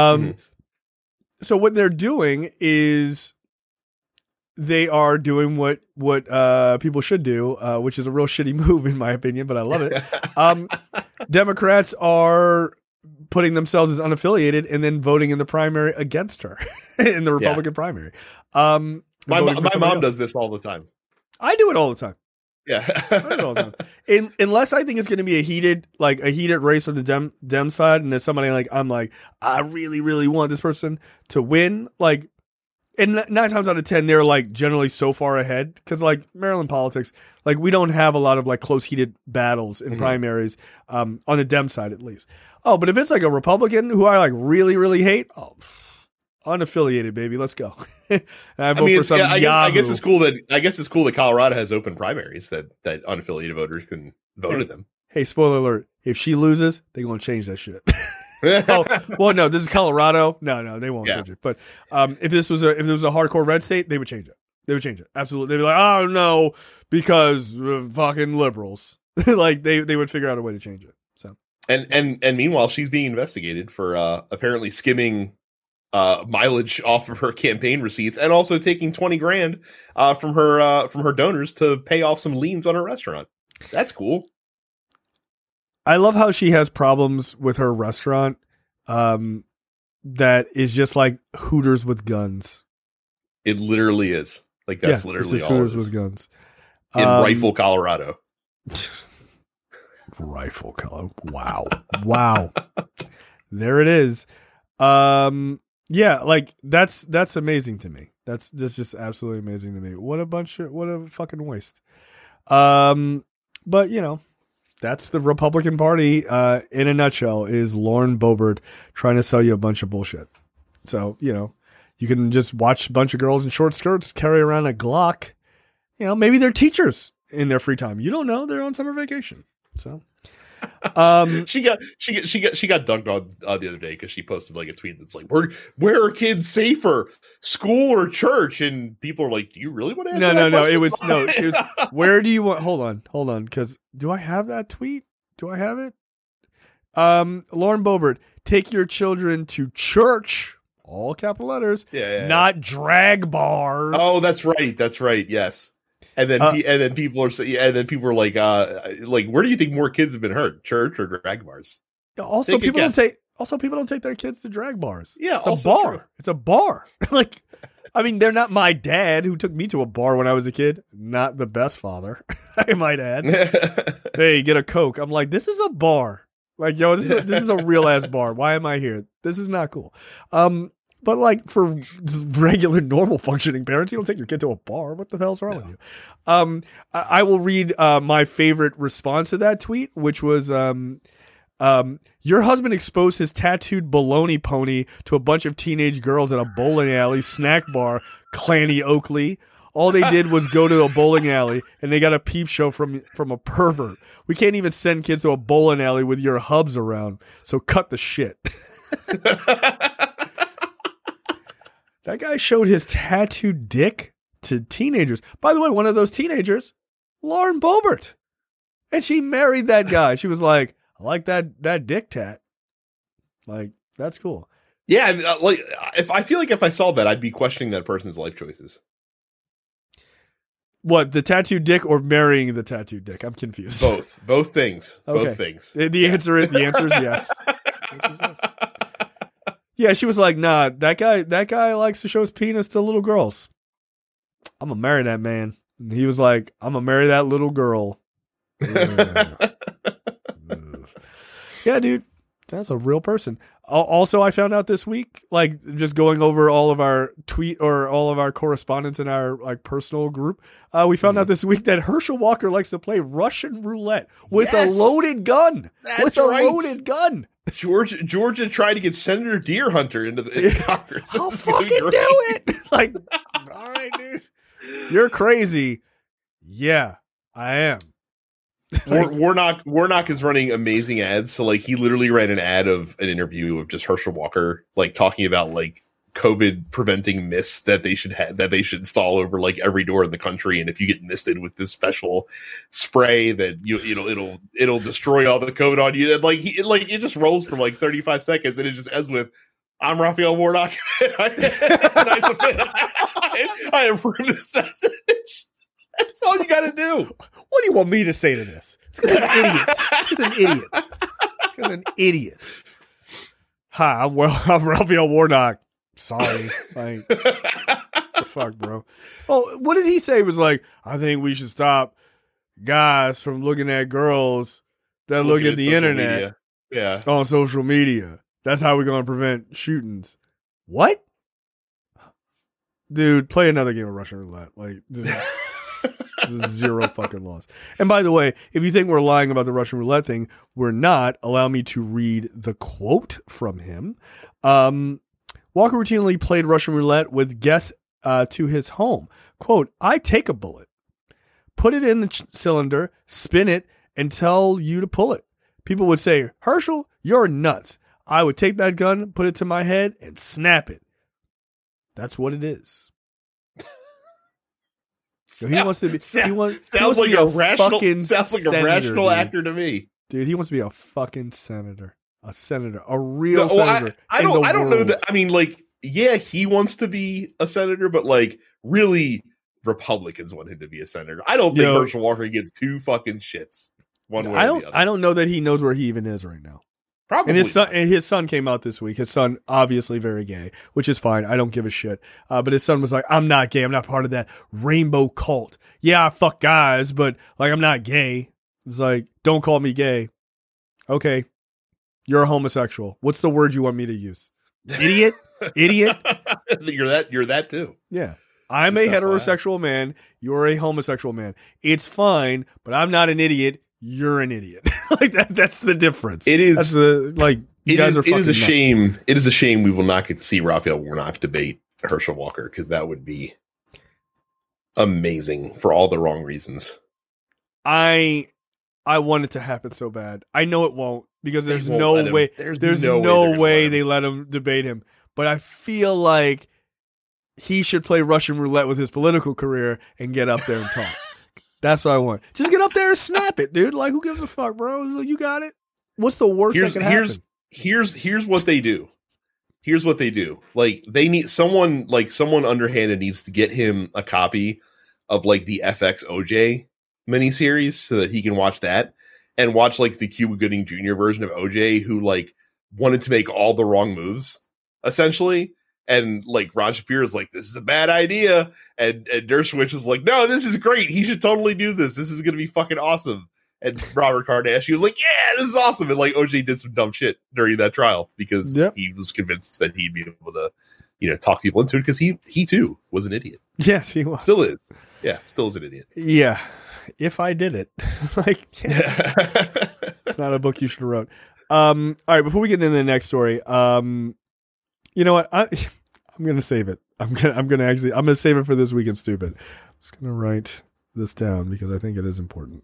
So what they're doing is they are doing what people should do, which is a real shitty move in my opinion, but I love it. Democrats are putting themselves as unaffiliated and then voting in the primary against her in the Republican primary. My voting for somebody mom else. does this all the time. I do it all the time. Yeah. I do it all the time. Unless I think it's going to be a heated race on the Dem side, and there's somebody like I'm like I really really want this person to win. Like, and 9 times out of 10 they're like generally so far ahead because like Maryland politics, like we don't have a lot of like close heated battles in primaries on the Dem side at least. Oh, but if it's like a Republican who I like really really hate, unaffiliated, baby. Let's go. And I vote for some I guess it's cool that Colorado has open primaries that unaffiliated voters can vote in them. Hey, spoiler alert. If she loses, they're going to change that shit. Oh, well, no, this is Colorado. No, they won't change it. But if this was a hardcore red state, they would change it. They would change it. Absolutely. They'd be like, oh, no, because fucking liberals. Like, they would figure out a way to change it. So. And meanwhile, she's being investigated for apparently skimming mileage off of her campaign receipts and also taking $20,000 from her donors to pay off some liens on her restaurant. That's cool. I love how she has problems with her restaurant that is just like Hooters with guns. It literally is. Like that's literally all Hooters it is. With guns. In Rifle, Colorado. Rifle, Colorado. Wow. There it is. Yeah, like that's amazing to me. That's just absolutely amazing to me. What a fucking waste. But you know, that's the Republican Party in a nutshell. Is Lauren Boebert trying to sell you a bunch of bullshit? So you know, you can just watch a bunch of girls in short skirts carry around a Glock. You know, maybe they're teachers in their free time. You don't know. They're on summer vacation. So. She got dunked on the other day because she posted like a tweet that's like, where are kids safer, school or church? And people are like, do you really want to answer that question? She was where do you want hold on because do I have that tweet? Do I have it? Lauren Boebert, take your children to church, all capital letters, not drag bars. Oh, that's right, yes. And then people are like, where do you think more kids have been hurt, church or drag bars? Also, people don't take their kids to drag bars. Yeah, it's a bar. True. It's a bar. Like, I mean, they're not my dad who took me to a bar when I was a kid. Not the best father, I might add. Hey, get a Coke. I'm like, this is a bar. Like, yo, this is a real ass bar. Why am I here? This is not cool. But like for regular, normal functioning parents, you don't take your kid to a bar. What the hell's wrong with you? I will read my favorite response to that tweet, which was, your husband exposed his tattooed baloney pony to a bunch of teenage girls at a bowling alley snack bar, Clanny Oakley. All they did was go to a bowling alley, and they got a peep show from a pervert. We can't even send kids to a bowling alley with your hubs around, so cut the shit. That guy showed his tattooed dick to teenagers. By the way, one of those teenagers, Lauren Boebert. And she married that guy. She was like, I like that dick tat. Like, that's cool. Yeah, like if I saw that, I'd be questioning that person's life choices. What, the tattooed dick or marrying the tattooed dick? I'm confused. Both things. Okay. Both things. The answer is yes. Yeah, she was like, nah, that guy likes to show his penis to little girls. I'm going to marry that man. And he was like, I'm going to marry that little girl. Yeah, dude, that's a real person. Also, I found out this week, like just going over all of our tweet or all of our correspondence in our like personal group, we found out this week that Herschel Walker likes to play Russian roulette with a loaded gun. Loaded gun. Georgia tried to get Senator Deer Hunter into Congress. I'll fucking do it. Like, all right, dude. You're crazy. Yeah, I am. Warnock is running amazing ads. So like he literally ran an ad of an interview of just Herschel Walker, like talking about like COVID preventing mists that they should install over like every door in the country. And if you get misted with this special spray, that it'll destroy all the COVID on you. And like it just rolls for like 35 seconds, and it just ends with, "I'm Raphael Warnock, and I approve this message." That's all you got to do. What do you want me to say to this? It's because an idiot. Hi, I'm Raphael Warnock. Sorry. Like, fuck, bro? Oh, what did he say? He was like, I think we should stop guys from looking at girls that look at the internet on social media. That's how we're going to prevent shootings. What? Dude, play another game of Russian roulette. Like, this is zero fucking loss. And by the way, if you think we're lying about the Russian roulette thing, we're not. Allow me to read the quote from him. Walker routinely played Russian roulette with guests to his home. Quote, I take a bullet, put it in the cylinder, spin it, and tell you to pull it. People would say, Herschel, you're nuts. I would take that gun, put it to my head, and snap it. That's what it is. So he wants to be. Sounds like a rational actor to me, dude. He wants to be a fucking senator, a real senator. I don't know that. I mean, like, yeah, he wants to be a senator, but like, really, Republicans want him to be a senator. I don't think Herschel Walker gives two fucking shits one way or the other. I don't know that he knows where he even is right now. Probably. And his son came out this week. His son, obviously very gay, which is fine. I don't give a shit. But his son was like, I'm not gay. I'm not part of that rainbow cult. Yeah, I fuck guys, but like, I'm not gay. It's like, don't call me gay. Okay. You're a homosexual. What's the word you want me to use? Idiot? Idiot? You're that too. Yeah. I'm a heterosexual man. You're a homosexual man. It's fine, but I'm not an idiot. You're an idiot. Like that's the difference. It is. That's it is a shame. It is a shame we will not get to see Raphael Warnock debate Herschel Walker, because that would be amazing for all the wrong reasons. I want it to happen so bad. I know it won't, because there's no way. There's no way they let him debate him. But I feel like he should play Russian roulette with his political career and get up there and talk. That's what I want. Just get up there and snap it, dude. Like, who gives a fuck, bro? You got it. What's the worst that can happen? Here's what they do. Here's what they do. Like, they need someone underhanded needs to get him a copy of like the FX OJ miniseries so that he can watch that and watch like the Cuba Gooding Jr. version of OJ, who like wanted to make all the wrong moves, essentially. And like Ron Shapiro is like, this is a bad idea. And Dershowitz is like, no, this is great. He should totally do this. This is going to be fucking awesome. And Robert Kardashian was like, yeah, this is awesome. And like OJ did some dumb shit during that trial because he was convinced that he'd be able to, talk people into it, because he too was an idiot. Yes, he was. Still is. Yeah, still is an idiot. Yeah. If I did it. Like, it's not a book you should have wrote. All right, before we get into the next story, you know what? I'm gonna save it. I'm gonna save it for This Week in Stupid. I'm just gonna write this down because I think it is important.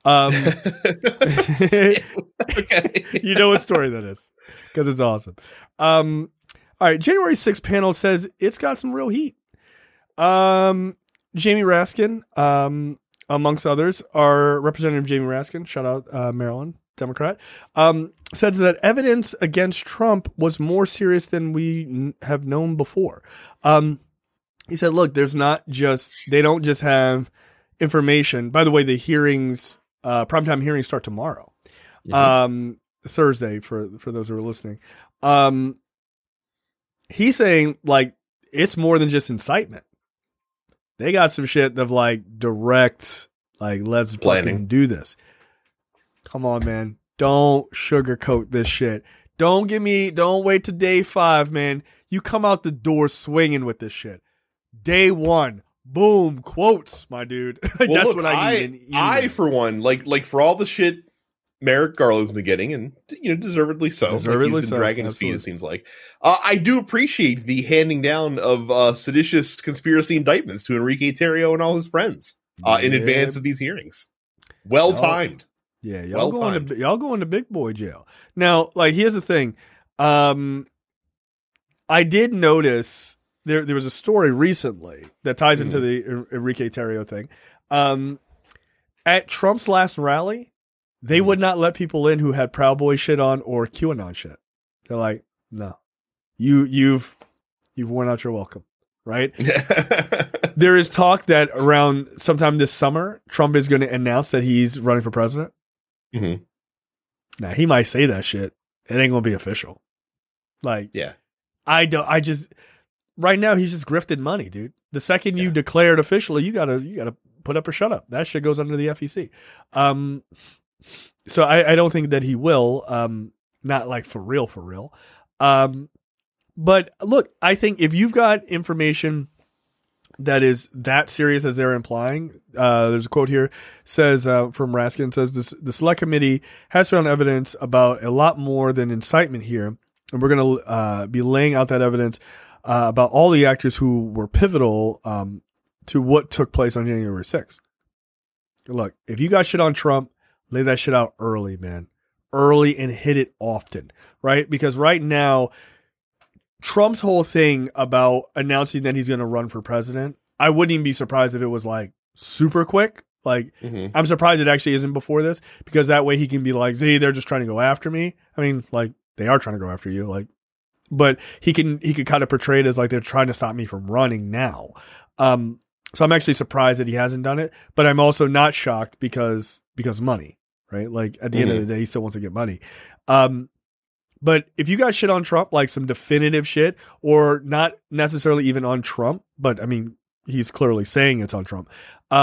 Okay. You know what story that is, because it's awesome. All right, January 6th panel says it's got some real heat. Jamie Raskin, amongst others, our Representative Jamie Raskin, shout out Maryland Democrat, says that evidence against Trump was more serious than we have known before. He said, look, they don't just have information. By the way, the hearings, primetime hearings start tomorrow, Thursday for those who are listening. He's saying like, it's more than just incitement. They got some shit of like direct, like, let's fucking do this. Come on, man. Don't sugarcoat this shit. Don't wait till day 5, man. You come out the door swinging with this shit. Day 1, boom, quotes, my dude. That's what I need. I, for one, like for all the shit Merrick Garland's been getting, and deservedly so. He's been dragging his feet, it seems like. I do appreciate the handing down of seditious conspiracy indictments to Enrique Tarrio and all his friends in advance of these hearings. Well timed. Yeah, y'all going to big boy jail. Now, like, here's the thing. I did notice there was a story recently that ties into the Enrique Tarrio thing. At Trump's last rally, they would not let people in who had Proud Boy shit on or QAnon shit. They're like, no, you've worn out your welcome, right? There is talk that around sometime this summer, Trump is going to announce that he's running for president. Mm-hmm. Now, he might say that shit. It ain't going to be official. Like, yeah, right now he's just grifting money, dude. The second you declare it officially, you gotta put up or shut up. That shit goes under the FEC. So I don't think that he will. Not like for real. But look, I think if you've got information that is that serious as they're implying, there's a quote here, says from Raskin, says the select committee has found evidence about a lot more than incitement here, and we're going to be laying out that evidence about all the actors who were pivotal to what took place on January 6th. Look, if you got shit on Trump, lay that shit out early, man. Early and hit it often, right? Because right now, Trump's whole thing about announcing that he's going to run for president, I wouldn't even be surprised if it was like super quick. Like, I'm surprised it actually isn't before this, because that way he can be like, "See, they're just trying to go after me." I mean, like, they are trying to go after you, like, but he could kind of portray it as like they're trying to stop me from running now. So I'm actually surprised that he hasn't done it, but I'm also not shocked because money, right? Like, at the end of the day, he still wants to get money. But if you got shit on Trump, like some definitive shit, or not necessarily even on Trump, but I mean, he's clearly saying it's on Trump.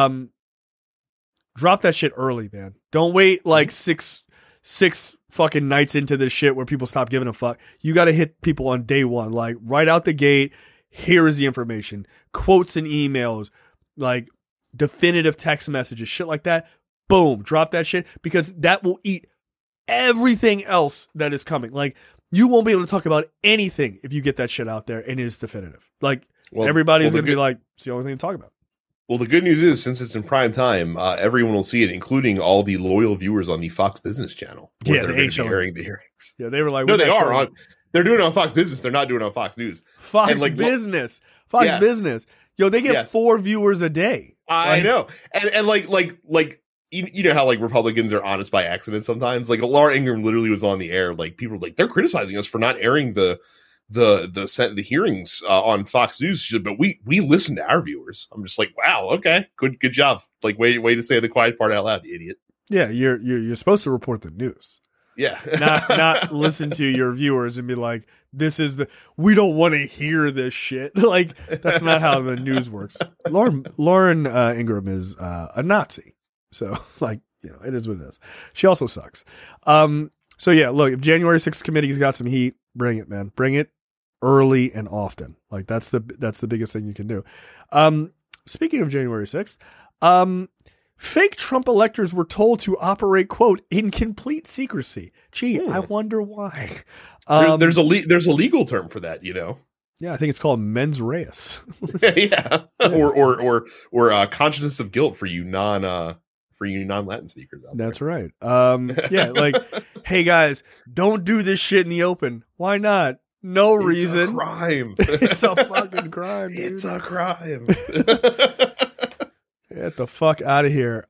Drop that shit early, man. Don't wait like six fucking nights into this shit where people stop giving a fuck. You got to hit people on day one, like right out the gate. Here is the information, quotes and emails, like definitive text messages, shit like that. Boom, drop that shit, because that will eat everything else that is coming. Like, you won't be able to talk about anything if you get that shit out there and it is definitive. Like, everybody's going to be like, it's the only thing to talk about. Well, the good news is, since it's in prime time, everyone will see it, inclling all the loyal viewers on the Fox Business channel. Yeah, they ain't airing the hearings. Yeah, they were like, no, they are on. They're doing it on Fox Business. They're not doing it on Fox News. Fox Business. Yo, they get 4 viewers a day. I know, and like. You know how like Republicans are honest by accident sometimes. Like Laura Ingraham literally was on the air. Like people were like, they're criticizing us for not airing the hearings on Fox News. She said, but we listen to our viewers. I'm just like, wow, okay, good job. Like way to say the quiet part out loud, you idiot. Yeah, you're supposed to report the news. Yeah, not listen to your viewers and be like, we don't want to hear this shit. Like, that's not how the news works. Lauren Ingraham is a Nazi. So, like, you know, it is what it is. She also sucks. So yeah, look, if January 6th committee's got some heat, bring it, man. Bring it early and often. Like, that's the biggest thing you can do. Speaking of January 6th, fake Trump electors were told to operate, quote, in complete secrecy. Gee, I wonder why. There's a legal term for that, you know. Yeah, I think it's called mens res. Yeah. Or consciousness of guilt for you non-Latin speakers out there. That's right. Yeah, like, hey guys, don't do this shit in the open. Why not? No reason. It's a crime. It's a fucking crime, dude. It's a crime. Get the fuck out of here.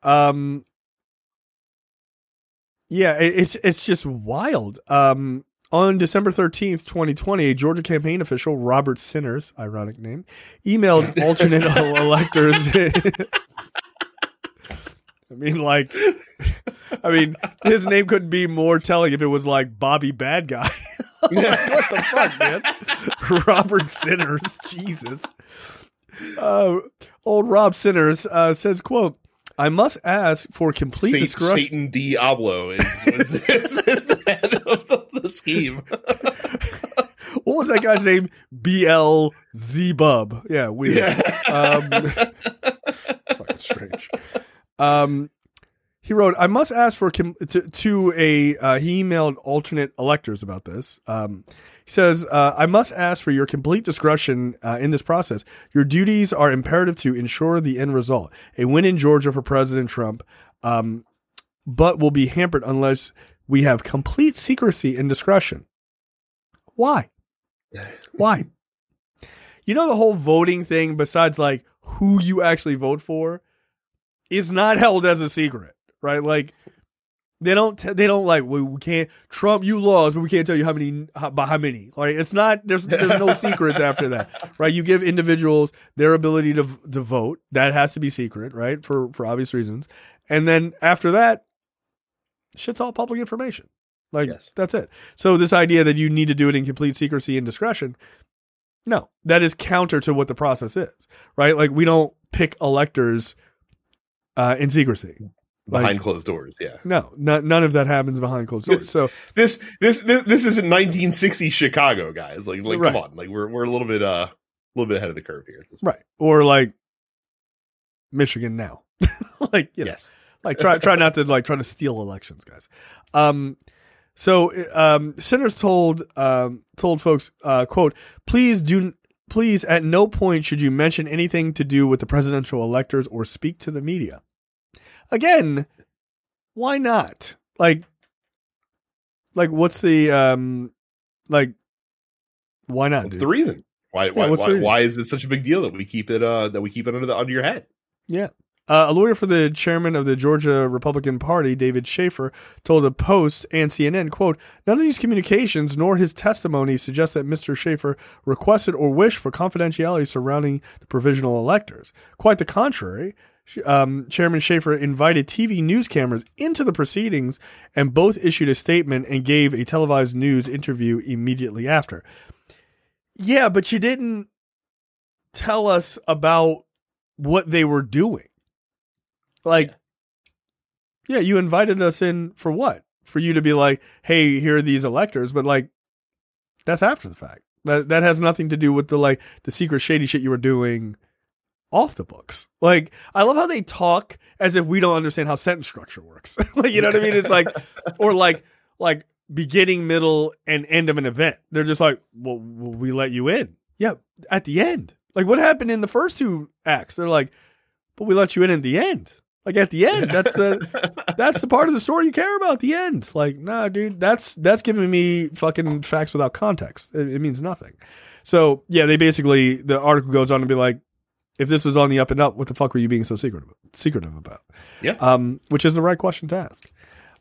Yeah, it's just wild. On December 13th, 2020, a Georgia campaign official, Robert Sinners, ironic name, emailed alternate electors. I mean, his name couldn't be more telling if it was like Bobby Bad Guy. Like, what the fuck, man? Robert Sinners, Jesus. Old Rob Sinners says, quote, I must ask for complete discretion. Satan Diablo is the head of the scheme. What was that guy's name? BLZBub. Yeah, weird. Yeah. Fucking strange. He wrote, I must ask for he emailed alternate electors about this. He says, I must ask for your complete discretion in this process. Your duties are imperative to ensure the end result, a win in Georgia for President Trump, but will be hampered unless we have complete secrecy and discretion. Why? Why? You know, the whole voting thing, besides like who you actually vote for, is not held as a secret, right? Like, they don't like, we can't, Trump, you lost, but we can't tell you by how many. Like, it's not, there's no secrets after that, right? You give individuals their ability to vote. That has to be secret, right? For obvious reasons. And then after that, shit's all public information. Like, yes. That's it. So this idea that you need to do it in complete secrecy and discretion, No, that is counter to what the process is, right? Like, we don't pick electors in secrecy. Behind closed doors, yeah. No, none of that happens behind closed doors. So this isn't 1960s Chicago, guys. Like right. Come on, like we're a little bit ahead of the curve here at this point. Right, or like Michigan now, like yes, like try not to like try to steal elections, guys. So senators told folks, quote, please at no point should you mention anything to do with the presidential electors or speak to the media. Again, why not? Like what's the why not? What's dude? the reason? Why is it such a big deal that we keep it under your head? Yeah. A lawyer for the chairman of the Georgia Republican Party, David Schaefer, told the Post and CNN, quote, none of these communications nor his testimony suggest that Mr. Schaefer requested or wished for confidentiality surrounding the provisional electors. Quite the contrary. Chairman Schaefer invited TV news cameras into the proceedings, and both issued a statement and gave a televised news interview immediately after. Yeah, but you didn't tell us about what they were doing. Like, yeah, you invited us in for what? For you to be like, hey, here are these electors, but like, that's after the fact. That has nothing to do with the secret shady shit you were doing off the books. Like, I love how they talk as if we don't understand how sentence structure works. Like, you know what I mean? It's like, or like beginning, middle, and end of an event. They're just like, well, we let you in. Yeah, at the end. Like, what happened in the first two acts? They're like, but we let you in at the end. Like, at the end, that's the part of the story you care about. The end. Like, nah, dude, that's giving me fucking facts without context. It means nothing. So yeah, the article goes on to be like, if this was on the up and up, what the fuck were you being so secretive about? Yeah. Which is the right question to ask.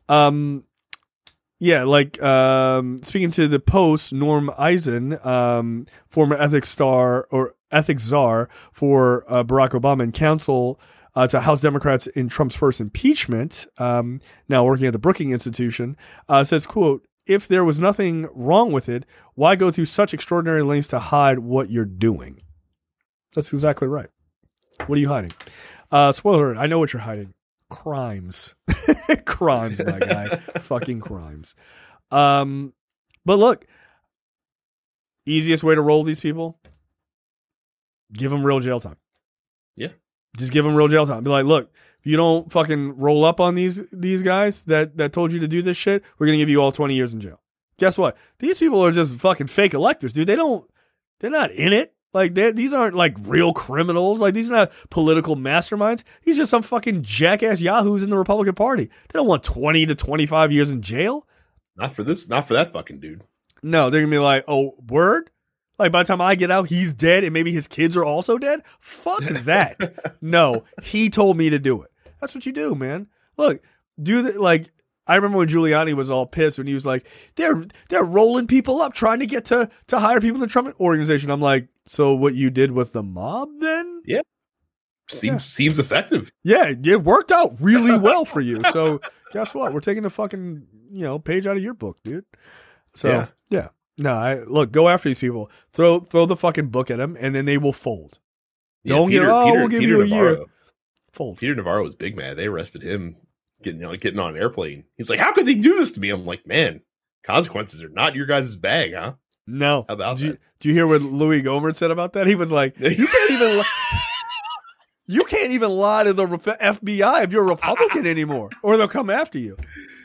Yeah, like speaking to the Post, Norm Eisen, former ethics czar for Barack Obama and counsel to House Democrats in Trump's first impeachment, now working at the Brookings Institution, says, quote, if there was nothing wrong with it, why go through such extraordinary lengths to hide what you're doing? That's exactly right. What are you hiding? Spoiler alert, I know what you're hiding. Crimes. Crimes, my guy. Fucking crimes. But look, easiest way to roll these people, give them real jail time. Yeah. Just give them real jail time. Be like, look, if you don't fucking roll up on these guys that told you to do this shit, we're going to give you all 20 years in jail. Guess what? These people are just fucking fake electors, dude. They're not in it. Like, these aren't like real criminals. Like, these are not political masterminds. These are just some fucking jackass yahoos in the Republican Party. They don't want 20 to 25 years in jail. Not for that fucking dude. No, they're going to be like, oh, word? Like, by the time I get out, he's dead and maybe his kids are also dead? Fuck that. No, he told me to do it. That's what you do, man. Look, I remember when Giuliani was all pissed when he was like, they're rolling people up trying to get to hire people in the Trump organization. I'm like, so what you did with the mob then? Yeah. Seems effective. Yeah, it worked out really well for you. So guess what? We're taking the fucking, page out of your book, dude. So yeah. No, look, go after these people. Throw the fucking book at them and then they will fold. Yeah, Don't we'll give you a year. Fold. Peter Navarro was big mad. They arrested him getting on an airplane. He's like, how could they do this to me? I'm like, man, consequences are not your guys' bag, huh? No. How about that? Did you hear what Louis Gohmert said about that? He was like, you can't even lie to the FBI if you're a Republican anymore, or they'll come after you.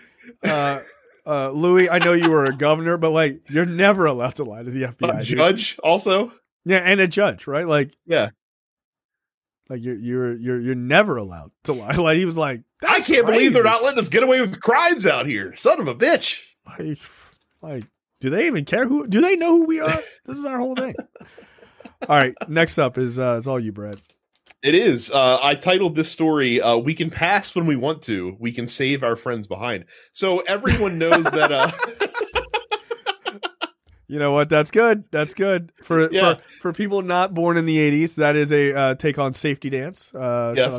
Louis, I know you were a governor, but like, you're never allowed to lie to the FBI. A judge also? Yeah, and a judge, right? Like, yeah. Like you're never allowed to lie. Like he was like, I can't believe they're not letting us get away with crimes out here. Son of a bitch. Like, do they even care do they know who we are? This is our whole thing. All right. Next up is all you, Brad. It is. I titled this story, we can pass when we want to. We can save our friends behind. So everyone knows that, you know what? That's good. That's good for people not born in the 80s. That is a take on Safety Dance. Yes.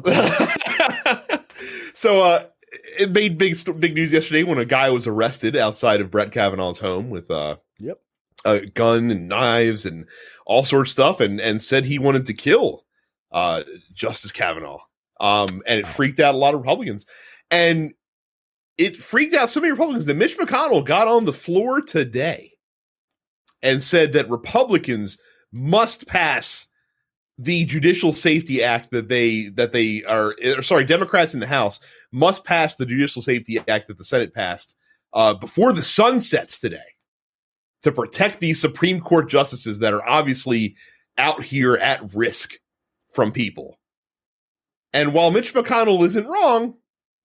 So it made big news yesterday when a guy was arrested outside of Brett Kavanaugh's home with a gun and knives and all sorts of stuff, and said he wanted to kill Justice Kavanaugh. And it freaked out a lot of Republicans, and it freaked out so many Republicans that Mitch McConnell got on the floor today and said that Republicans must pass the Judicial Safety Act Democrats in the House must pass the Judicial Safety Act that the Senate passed before the sun sets today to protect these Supreme Court justices that are obviously out here at risk from people. And while Mitch McConnell isn't wrong,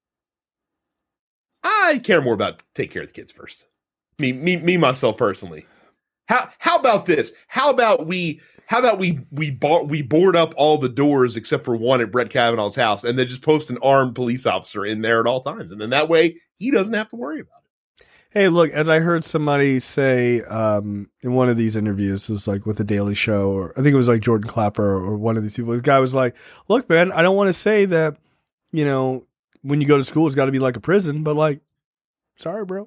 I care more about take care of the kids first. Me myself personally. How about this? How about we board up all the doors except for one at Brett Kavanaugh's house, and then just post an armed police officer in there at all times, and then that way he doesn't have to worry about it. Hey, look, as I heard somebody say in one of these interviews, it was like with the Daily Show, or I think it was like Jordan Clapper or one of these people. This guy was like, "Look, man, I don't want to say that, you know, when you go to school, it's got to be like a prison, but like, sorry, bro,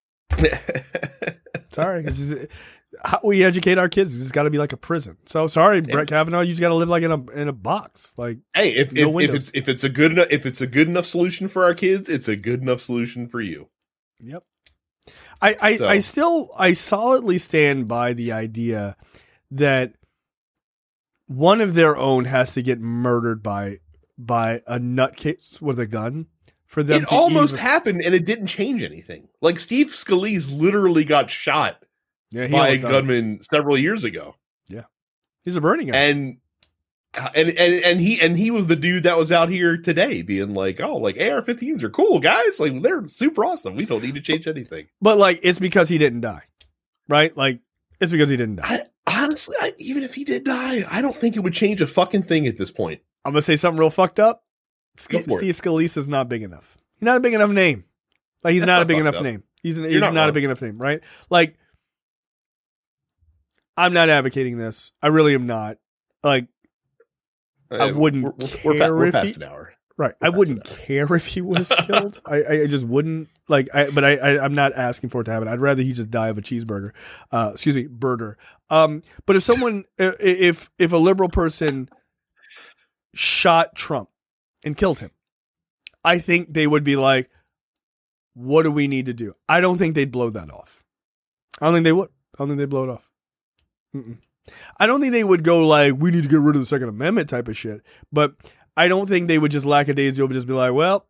sorry, it's just, how we educate our kids, it's got to be like a prison. So sorry, Brett Kavanaugh, you just got to live like in a box. Like, hey, if it's a good enough solution for our kids, it's a good enough solution for you. Yep. I solidly stand by the idea that one of their own has to get murdered by a nutcase with a gun for them. It almost happened, and it didn't change anything. Like Steve Scalise literally got shot by a gunman several years ago. Yeah, he's a Bernie guy, and he was the dude that was out here today being like, oh, like AR-15s are cool, guys. Like they're super awesome. We don't need to change anything. But like, it's because he didn't die, right? Like it's because he didn't die. Honestly, even if he did die, I don't think it would change a fucking thing at this point. I'm gonna say something real fucked up. Steve Scalise is not big enough. He's not a big enough name. Like he's not a big enough name. He's not a big enough name, right? Like I'm not advocating this. I really am not. Like I wouldn't care we're if past an hour. Right. I wouldn't care if he was killed. I just wouldn't like. But I'm not asking for it to happen. I'd rather he just die of a cheeseburger. Burger. But if someone, if a liberal person shot Trump and killed him, I think they would be like, "What do we need to do?" I don't think they'd blow that off. I don't think they would. I don't think they'd blow it off. I don't think they would go like, "We need to get rid of the Second Amendment" type of shit. But I don't think they would just lackadaisical just be like, well,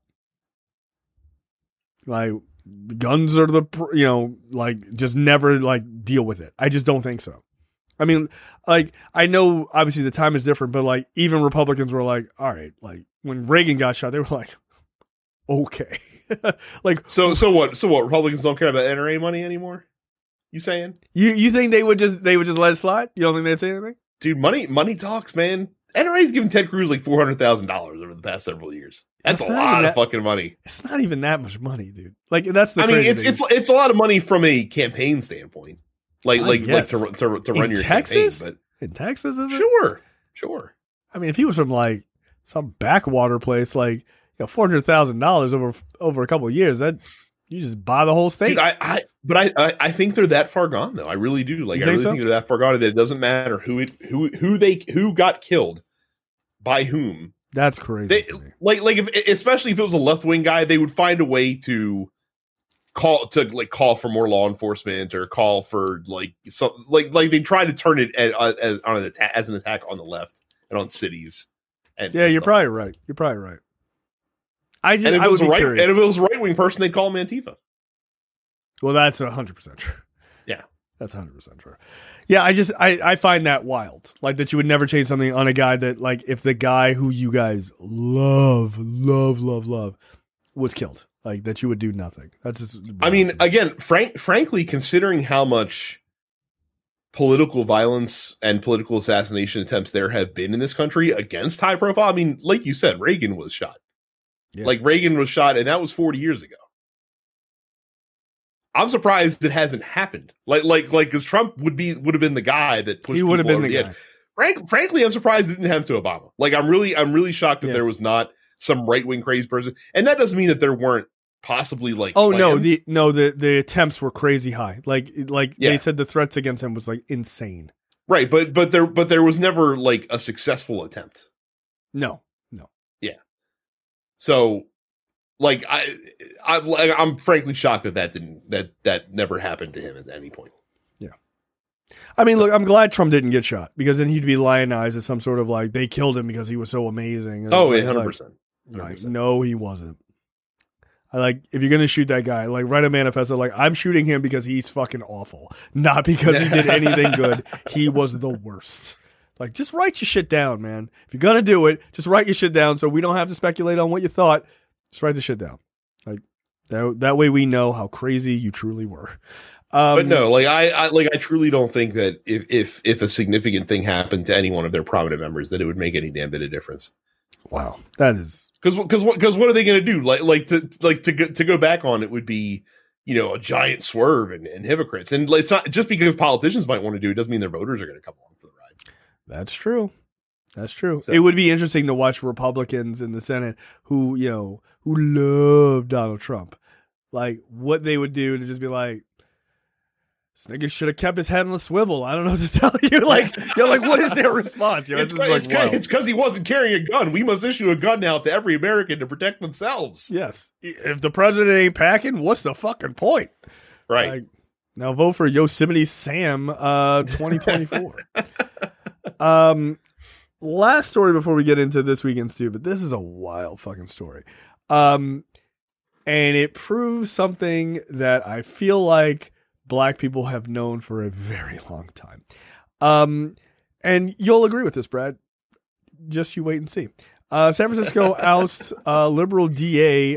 like guns are like just never like deal with it. I just don't think so. I mean, like I know obviously the time is different, but like even Republicans were like, all right, like when Reagan got shot, they were like, okay, like so what Republicans don't care about NRA money anymore? You saying you think they would just let it slide? You don't think they'd say anything? Dude, money talks, man. NRA's given Ted Cruz like $400,000 over the past several years. That's a lot of fucking money. It's not even that much money, dude. Like that's the. I mean, it's a lot of money from a campaign standpoint. Like to run your Texas? campaign. But in Texas, is it? Sure. I mean, if he was from like some backwater place, like $400,000 over a couple of years, that you just buy the whole state. Dude, I think they're that far gone though. I really do. Like I really think they're that far gone that it doesn't matter who got killed by whom. That's crazy. Especially if it was a left wing guy, they would find a way to call for more law enforcement or call for like they try to turn it as an attack on the left and on cities. And yeah, you're probably right. And if it was a right wing person, they'd call him Antifa. Well, that's 100% true. Yeah, that's 100% true. Yeah, I find that wild. Like that you would never change something on a guy that like if the guy who you guys love was killed, like that you would do nothing. That's just. I mean, again, frankly, considering how much political violence and political assassination attempts there have been in this country against high profile. I mean, like you said, Reagan was shot. Yeah. Like Reagan was shot, and that was 40 years ago. I'm surprised it hasn't happened. Like, because Trump would have been the guy that pushed. He would have been the guy. Frankly, I'm surprised it didn't happen to Obama. Like, I'm really shocked that there was not some right wing crazy person. And that doesn't mean that there weren't possibly like. Oh plans. the attempts were crazy high. Like Yeah. they said the threats against him was like insane. Right, but there was never like a successful attempt. No. Yeah. So, like I'm frankly shocked that never happened to him at any point. I mean, look, I'm glad Trump didn't get shot, because then he'd be lionized as some sort of like they killed him because he was so amazing. Oh, like, 100%. Like, no, he wasn't. I like, if you're gonna shoot that guy, like write a manifesto like, I'm shooting him because he's fucking awful, not because he did anything good. He was the worst. Like, just write your shit down, man. If you're gonna do it, just write your shit down so we don't have to speculate on what you thought. Just write the shit down. Like that way we know how crazy you truly were. But no, like I truly don't think that if a significant thing happened to any one of their prominent members, that it would make any damn bit of difference. Wow, that is because what are they going to do? To go back on it would be, you know, a giant swerve and hypocrites. And it's not just because politicians might want to do it doesn't mean their voters are going to come along for the ride. That's true. So, So, it would be interesting to watch Republicans in the Senate who love Donald Trump, like what they would do to just be like, this nigga should have kept his head on the swivel. I don't know what to tell you. Like, what is their response? It's because he wasn't carrying a gun. We must issue a gun now to every American to protect themselves. Yes. If the president ain't packing, what's the fucking point? Right. Like, now vote for Yosemite Sam 2024. Last story before we get into this weekend's stupid. This is a wild fucking story. And it proves something that I feel like Black people have known for a very long time. And you'll agree with this, Brad. Just you wait and see. San Francisco ousts liberal DA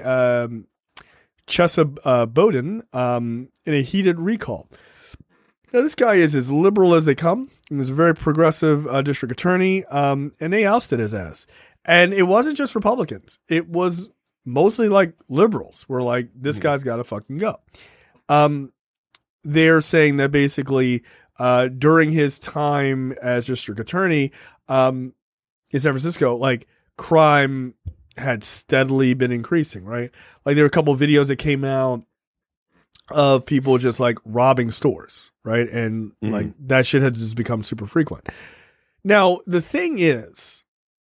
Chesa Bowden in a heated recall. Now, this guy is as liberal as they come. He was a very progressive district attorney, and they ousted his ass. And it wasn't just Republicans. It was mostly like liberals were like, this guy's got to fucking go. They're saying that basically during his time as district attorney in San Francisco, like crime had steadily been increasing, right? Like there were a couple of videos that came out of people just like robbing stores, right? And like that shit has just become super frequent. Now, the thing is,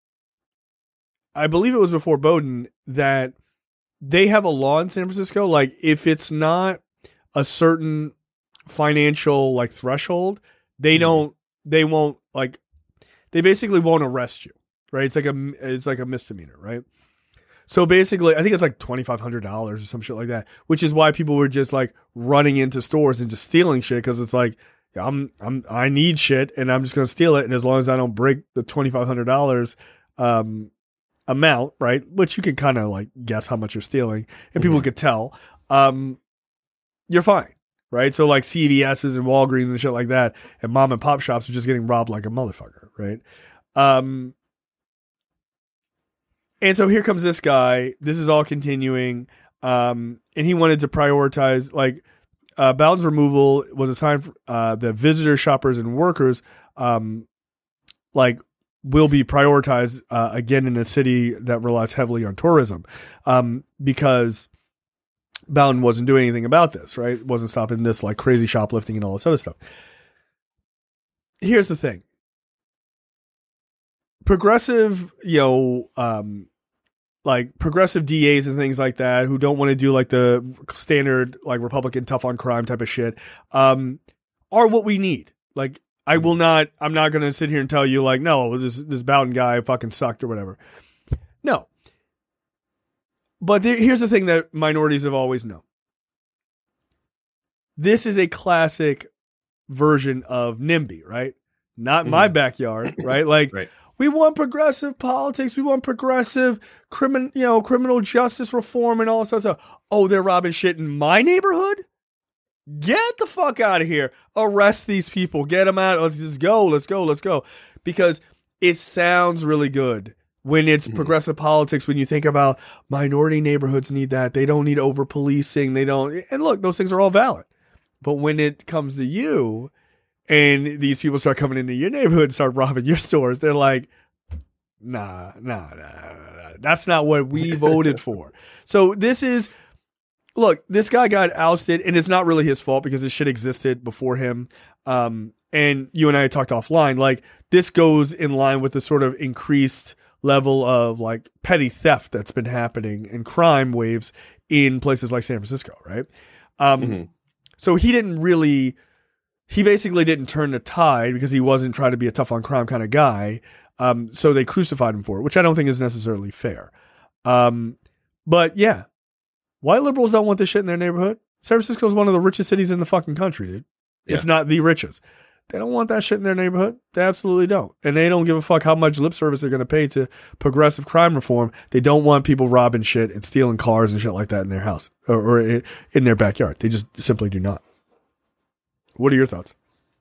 I believe it was before Bowden that they have a law in San Francisco, like if it's not a certain financial like threshold, they basically won't arrest you, right? It's like a misdemeanor, right? So basically, I think it's like $2,500 or some shit like that, which is why people were just like running into stores and just stealing shit, because it's like, yeah, I need shit and I'm just gonna steal it, and as long as I don't break the $2,500 amount, right? Which you can kind of like guess how much you're stealing, and people could tell, you're fine. Right. So like CVS's and Walgreens and shit like that, and mom and pop shops are just getting robbed like a motherfucker. Right. And so here comes this guy. This is all continuing. And he wanted to prioritize like Bowden's removal was assigned for the visitors, shoppers, and workers like will be prioritized again in a city that relies heavily on tourism because Bowden wasn't doing anything about this, right? Wasn't stopping this like crazy shoplifting and all this other stuff. Here's the thing. Progressive, like progressive DAs and things like that who don't want to do like the standard like Republican tough on crime type of shit are what we need. Like I'm not going to sit here and tell you like, no, this Bowden guy fucking sucked or whatever. No. But here's the thing that minorities have always known. This is a classic version of NIMBY, right? Not my backyard, right? Like, right. We want progressive politics. We want progressive criminal justice reform and all this stuff. Oh, they're robbing shit in my neighborhood? Get the fuck out of here. Arrest these people. Get them out. Let's just go. Let's go. Because it sounds really good. When it's progressive politics, when you think about minority neighborhoods need that, they don't need over policing. They don't. And look, those things are all valid. But when it comes to you and these people start coming into your neighborhood and start robbing your stores, they're like, nah. That's not what we voted for. So this is look, this guy got ousted, and it's not really his fault because this shit existed before him. And you and I talked offline. Like, this goes in line with the sort of increased level of like petty theft that's been happening and crime waves in places like San Francisco, right? So he basically didn't turn the tide because he wasn't trying to be a tough on crime kind of guy. So they crucified him for it, which I don't think is necessarily fair. But yeah, white liberals don't want this shit in their neighborhood. San Francisco is one of the richest cities in the fucking country, dude. Yeah. If not the richest. They don't want that shit in their neighborhood. They absolutely don't. And they don't give a fuck how much lip service they're going to pay to progressive crime reform. They don't want people robbing shit and stealing cars and shit like that in their house or in their backyard. They just simply do not. What are your thoughts?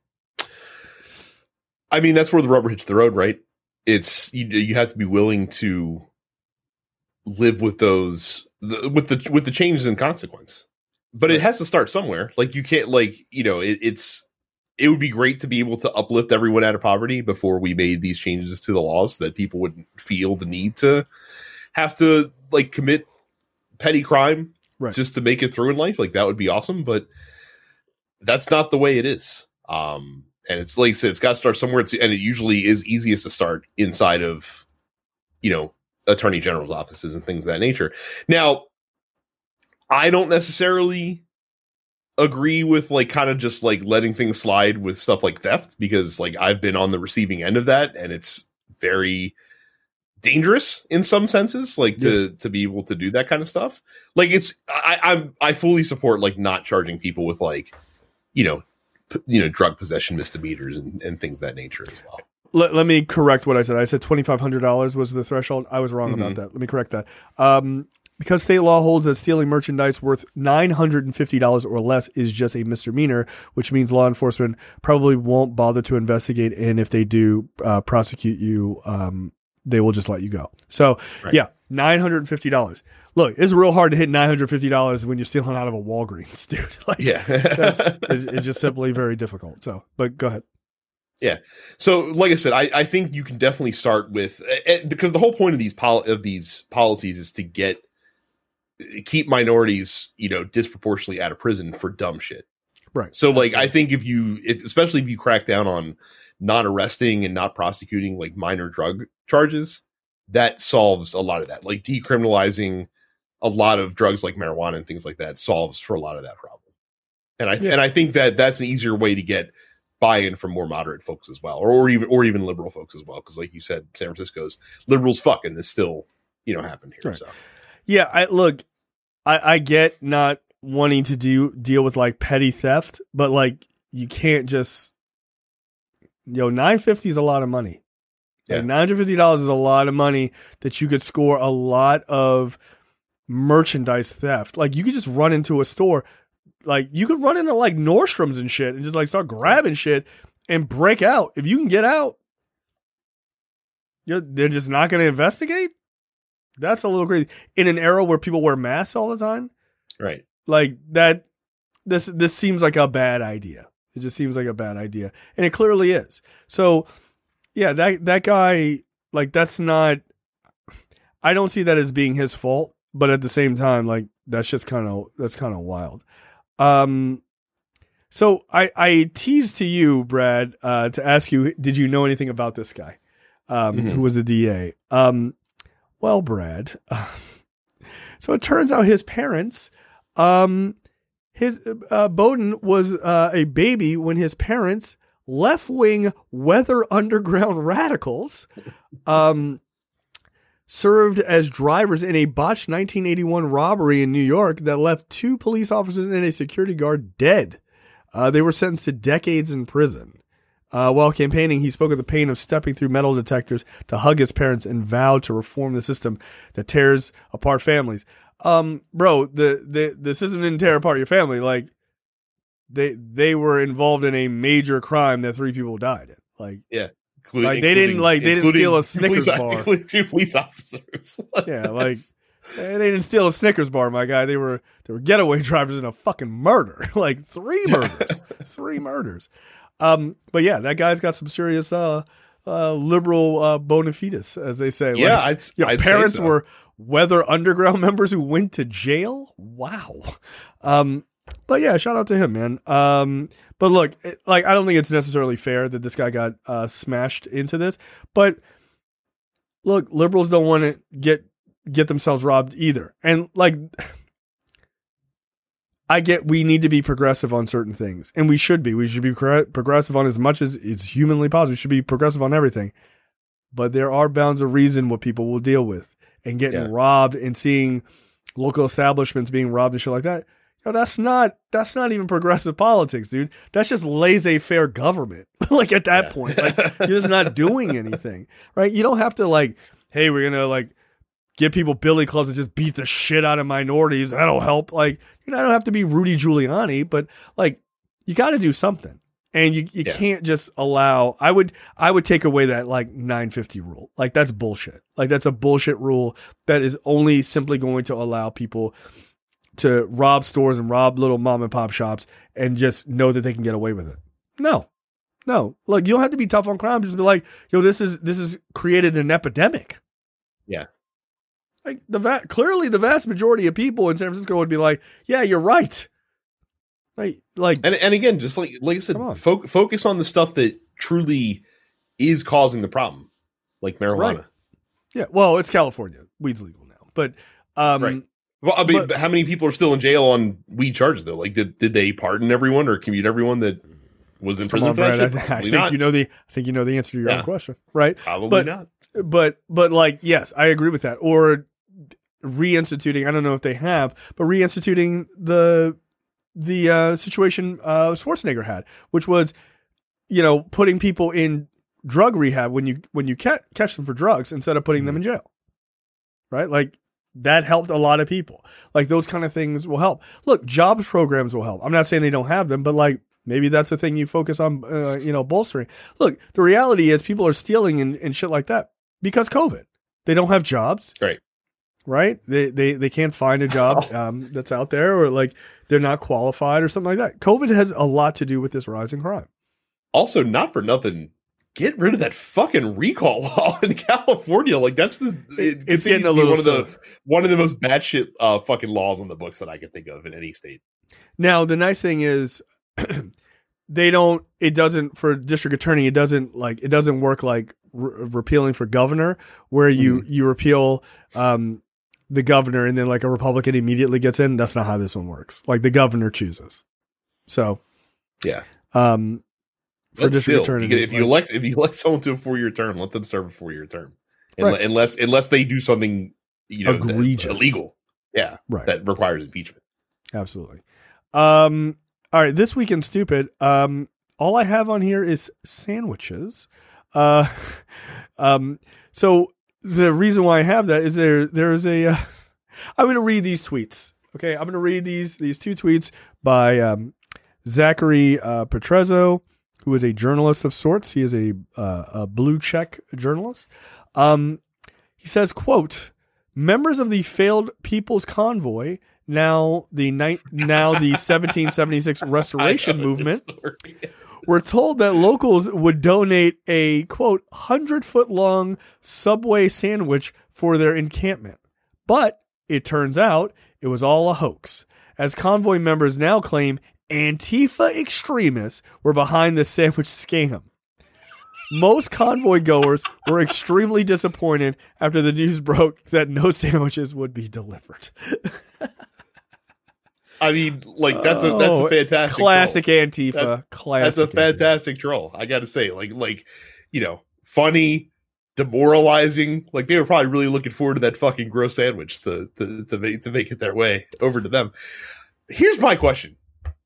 I mean, that's where the rubber hits the road, right? It's you have to be willing to live with those with the changes in consequence. But it has to start somewhere. Like, you can't, like, you know, it would be great to be able to uplift everyone out of poverty before we made these changes to the laws, that people wouldn't feel the need to have to, like, commit petty crime just to make it through in life. Like, that would be awesome, but that's not the way it is. And it's like I said, it's got to start somewhere, and it usually is easiest to start inside of, you know, attorney general's offices and things of that nature. Now, I don't necessarily agree with, like, kind of just like letting things slide with stuff like theft, because, like, I've been on the receiving end of that, and it's very dangerous in some senses, like to be able to do that kind of stuff. Like, I fully support, like, not charging people with, like, you know, drug possession misdemeanors and things of that nature as well. Let me correct what I said. I said $2,500 was the threshold. I was wrong about that. Let me correct that. Because state law holds that stealing merchandise worth $950 or less is just a misdemeanor, which means law enforcement probably won't bother to investigate. And if they do prosecute you, they will just let you go. So, yeah, $950. Look, it's real hard to hit $950 when you're stealing out of a Walgreens, dude. Like, it's just simply very difficult. So, but go ahead. Yeah. So, like I said, I think you can definitely start with, because the whole point of these policies is to keep minorities, you know, disproportionately out of prison for dumb shit. Right. So, like, I think especially if you crack down on not arresting and not prosecuting, like, minor drug charges, that solves a lot of that. Like, decriminalizing a lot of drugs like marijuana and things like that solves for a lot of that problem. And I think that that's an easier way to get buy-in from more moderate folks as well, or even liberal folks as well. Because, like you said, San Francisco's liberals fuck, and this still, you know, happened here. Right. So, yeah, I get not wanting to deal with, like, petty theft, but, like, you can't just, $950 is a lot of money. Yeah. Like, $950 is a lot of money that you could score a lot of merchandise theft. Like, you could just run into a store. Like, you could run into, like, Nordstrom's and shit and just, like, start grabbing shit and break out. If you can get out, they're just not going to investigate? That's a little crazy. In an era where people wear masks all the time? Right. Like, that, this seems like a bad idea. It just seems like a bad idea. And it clearly is. So, yeah, that guy, like, that's not, I don't see that as being his fault. But at the same time, like, that's kind of wild. So I teased to you, Brad, to ask you, did you know anything about this guy, who was the DA? Well, Brad, so it turns out his parents, Bowden was a baby when his parents, left-wing Weather Underground radicals, served as drivers in a botched 1981 robbery in New York that left 2 police officers and a security guard dead. They were sentenced to decades in prison. While campaigning, he spoke of the pain of stepping through metal detectors to hug his parents and vowed to reform the system that tears apart families. Bro, the system didn't tear apart your family. Like, they were involved in a major crime that 3 people died in. Like, yeah. Like, they didn't steal a Snickers bar. Including 2 police officers. Yeah, like, they didn't steal a Snickers bar, my guy. They were getaway drivers in a fucking murder. Like, 3 murders. 3 murders. But yeah, that guy's got some serious liberal bona fides, as they say. Yeah, I'd parents say so. Were Weather Underground members who went to jail. Wow. But yeah, shout out to him, man. But look, I don't think it's necessarily fair that this guy got smashed into this. But look, liberals don't want to get themselves robbed either. And I get we need to be progressive on certain things, and we should be. We should be progressive on as much as it's humanly possible. We should be progressive on everything. But there are bounds of reason what people will deal with, and getting robbed and seeing local establishments being robbed and shit like that. That's not even progressive politics, dude. That's just laissez-faire government. At that point, you're just not doing anything, right? You don't have to hey, we're gonna give people billy clubs and just beat the shit out of minorities. That'll help. I don't have to be Rudy Giuliani, but you got to do something, and you can't just allow. I would take away that 950 rule. That's bullshit. That's a bullshit rule that is only simply going to allow people to rob stores and rob little mom and pop shops and just know that they can get away with it. No. Look, you don't have to be tough on crime. Just be this is created an epidemic. Yeah. Clearly the vast majority of people in San Francisco would be yeah, you're right. And again, just like I said, focus on the stuff that truly is causing the problem, like marijuana. Right. Yeah. Well, it's California. Weed's legal now, but right. Well, but how many people are still in jail on weed charges though? Did they pardon everyone or commute everyone that was in prison for that shit? I think you know the answer to your own question, right? Probably not. But yes, I agree with that. Or reinstituting, I don't know if they have, but reinstituting the situation Schwarzenegger had, which was, putting people in drug rehab when you catch them for drugs instead of putting them in jail, right? That helped a lot of people. Those kind of things will help. Look, jobs programs will help. I'm not saying they don't have them, but maybe that's the thing you focus on, bolstering. Look, the reality is people are stealing and shit like that because COVID. They don't have jobs. Right? They can't find a job that's out there, or they're not qualified or something like that. COVID has a lot to do with this rise in crime. Also, not for nothing, get rid of that fucking recall law in California. That's this. It's getting a little one of the most batshit fucking laws on the books that I can think of in any state. Now, the nice thing is, it doesn't for district attorney. It doesn't work like repealing for governor, where you repeal the governor and then a Republican immediately gets in. That's not how this one works. The governor chooses. So yeah. For district attorney, if you elect someone to a 4-year term, let them serve a 4-year term, unless they do something egregious, illegal, that requires impeachment. Absolutely. All right, this week in stupid. All I have on here is sandwiches. So the reason why I have that is there's a. I'm going to read these tweets. Okay, I'm going to read these 2 tweets by Zachary Petrezzo, who is a journalist of sorts. He is a blue check journalist. He says, quote, members of the failed People's Convoy, now the 1776 Restoration Movement, were told that locals would donate a, quote, 100-foot-long Subway sandwich for their encampment. But it turns out it was all a hoax, as convoy members now claim Antifa extremists were behind the sandwich scam. Most convoy goers were extremely disappointed after the news broke that no sandwiches would be delivered. I mean, that's a fantastic classic troll. Antifa. That's a fantastic troll. I got to say, funny, demoralizing. They were probably really looking forward to that fucking gross sandwich to make it their way over to them. Here's my question.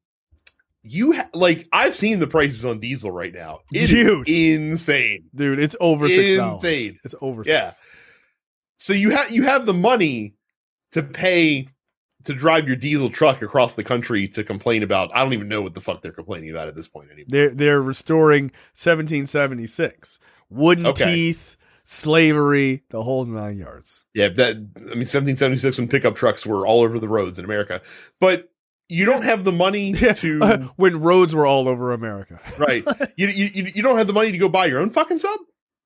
I've seen the prices on diesel right now. It is insane. Dude, it's over $6. Insane. It's over $6. Yeah. So you have the money to pay to drive your diesel truck across the country to complain about. I don't even know what the fuck they're complaining about at this point anymore. They're restoring 1776. Wooden teeth, slavery, the whole 9 yards. Yeah, 1776 when pickup trucks were all over the roads in America. But you don't have the money to when roads were all over America. Right. You don't have the money to go buy your own fucking sub?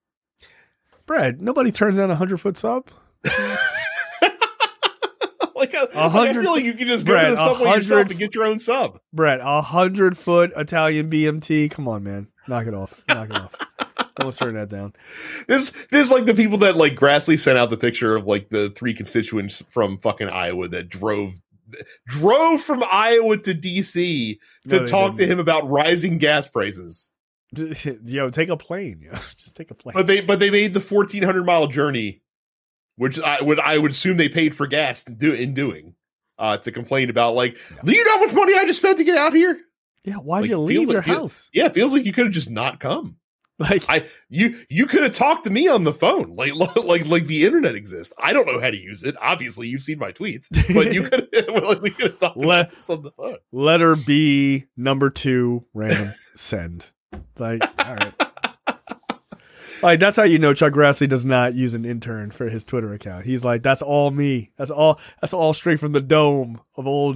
Brad, nobody turns down 100-foot sub. Like I feel like you can just go to the subway yourself and get your own sub. Brett, 100-foot Italian BMT. Come on, man. Knock it off. Knock it off. Don't turn that down. This is like the people that like Grassley sent out the picture of like the 3 constituents from fucking Iowa that drove from Iowa to DC to talk to him about rising gas prices. Yo, take a plane. Yo. Just take a plane. But they made the 1,400-mile journey, which I would assume they paid for gas to complain about. Like, do you know how much money I just spent to get out here? Yeah, why'd you leave your house? It feels like you could have just not come. Like you could have talked to me on the phone, like the internet exists. I don't know how to use it. Obviously, you've seen my tweets, but you could we could have talked about this on the phone. Letter B, number 2, random send. Like, all right. Like, that's how you know Chuck Grassley does not use an intern for his Twitter account. He's like, that's all me. That's all straight from the dome of old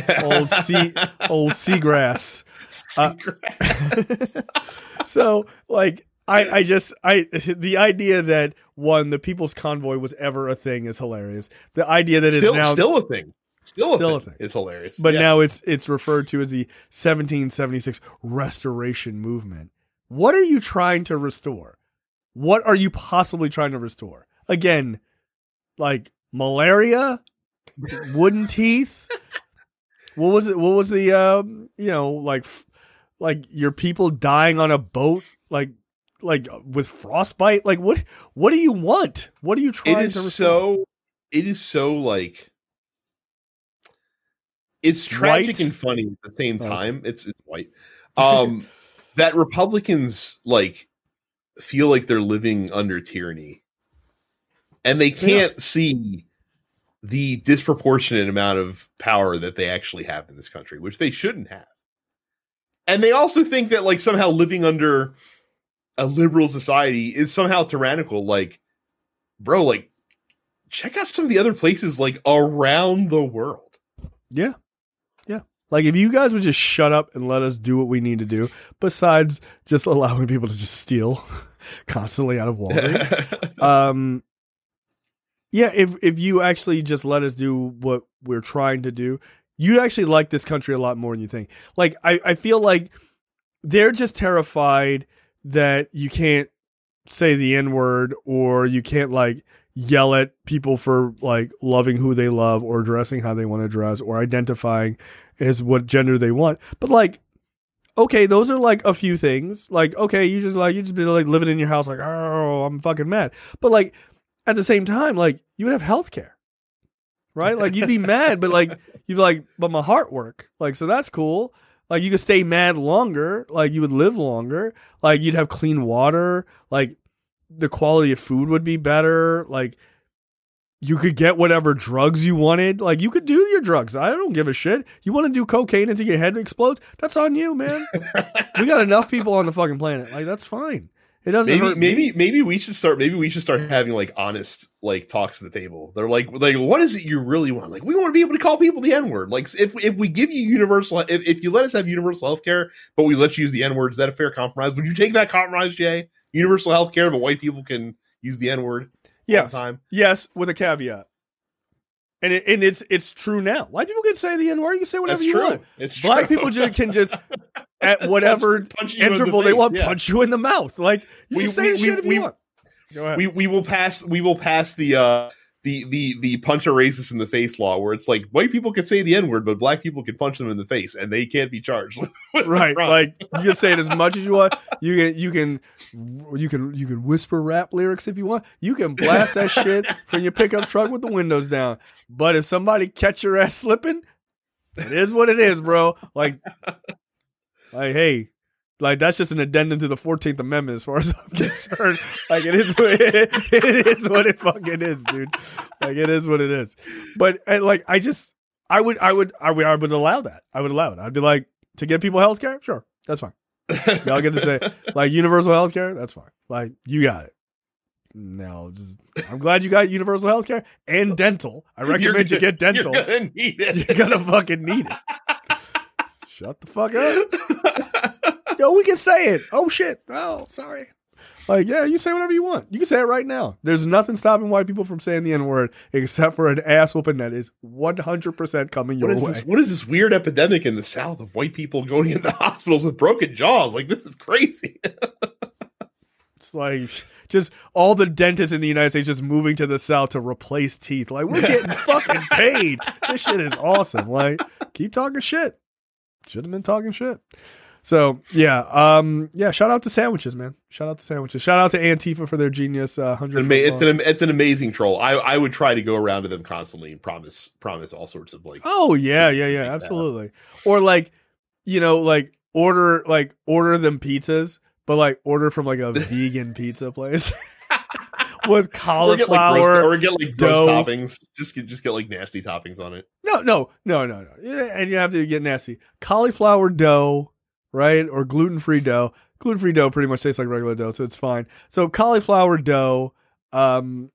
seagrass. So, like, the idea that the People's Convoy was ever a thing is hilarious. The idea that it's now still a thing. Still a thing. It's hilarious. But now it's referred to as the 1776 Restoration Movement. What are you trying to restore? What are you possibly trying to restore? Again, like malaria, wooden teeth. What was it? What was the like your people dying on a boat, like with frostbite? Like what do you want? What are you trying to restore? It is so like it's tragic and funny at the same time. Okay. It's white. That Republicans like feel like they're living under tyranny and they can't see the disproportionate amount of power that they actually have in this country, which they shouldn't have. And they also think that like somehow living under a liberal society is somehow tyrannical. Like, bro, like check out some of the other places like around the world. Yeah. Yeah. Like if you guys would just shut up and let us do what we need to do, besides just allowing people to just steal constantly out of Walgreens. Yeah, if you actually just let us do what we're trying to do, you'd actually like this country a lot more than you think. Like I feel like they're just terrified that you can't say the N-word or you can't like yell at people for like loving who they love or dressing how they want to dress or identifying as what gender they want. But like, okay, those are like a few things. Like, okay, you just be like living in your house like, oh, I'm fucking mad. But like at the same time, like you would have healthcare, right? Like you'd be mad, but like you'd be like, but my heart work. Like, so that's cool. Like you could stay mad longer. Like you would live longer. Like you'd have clean water. Like the quality of food would be better. Like you could get whatever drugs you wanted. Like you could do your drugs. I don't give a shit. You want to do cocaine until your head explodes? That's on you, man. We got enough people on the fucking planet. Like that's fine. It doesn't hurt me. Maybe we should start having like honest like talks at the table. They're like what is it you really want? Like we want to be able to call people the N-word. Like if we give you universal, if you let us have universal healthcare, but we let you use the N-word, is that a fair compromise? Would you take that compromise, Jay? Universal healthcare, but white people can use the N-word. Yes. All the time? Yes, with a caveat. And it's true now. White people can say the N-word. You can say whatever you want. It's Black true. people can just at whatever interval they want, punch you in the mouth. Like you can say shit if you want. Go ahead. We will pass the punch a racist in the face law, where it's like white people can say the N-word, but black people can punch them in the face and they can't be charged. Right. Like you can say it as much as you want. You can whisper rap lyrics if you want. You can blast that shit from your pickup truck with the windows down. But if somebody catch your ass slipping, it is what it is, bro. Like hey, like that's just an addendum to the 14th Amendment as far as I'm concerned. Like it is what it fucking is, dude. Like it is what it is. But like I would allow that. I would allow it. I'd be like, to get people health care? Sure. That's fine. Y'all get to say like universal health care? That's fine. Like you got it. No, I'm glad you got universal health care and dental. I recommend you get dental. You're gonna need it. You're gonna fucking need it. Shut the fuck up. Yo, we can say it. Oh shit. Oh, sorry. Like, yeah, you say whatever you want. You can say it right now. There's nothing stopping white people from saying the N-word except for an ass whooping that is 100% coming your way. What is this weird epidemic in the South of white people going into hospitals with broken jaws? Like, this is crazy. It's like just all the dentists in the United States just moving to the South to replace teeth. Like, we're getting fucking paid. This shit is awesome. Like, keep talking shit. Should have been talking shit. So yeah, shout out to sandwiches, man. Shout out to sandwiches. Shout out to Antifa for their genius 100. It's an amazing troll. I would try to go around to them constantly and promise all sorts of like. Oh yeah, absolutely. Or like, like order them pizzas, but like order from like a vegan pizza place with cauliflower or get like gross toppings. Just get like nasty toppings on it. No. And you have to get nasty cauliflower dough. Right? Or gluten-free dough. Gluten-free dough pretty much tastes like regular dough, so it's fine. So cauliflower dough, and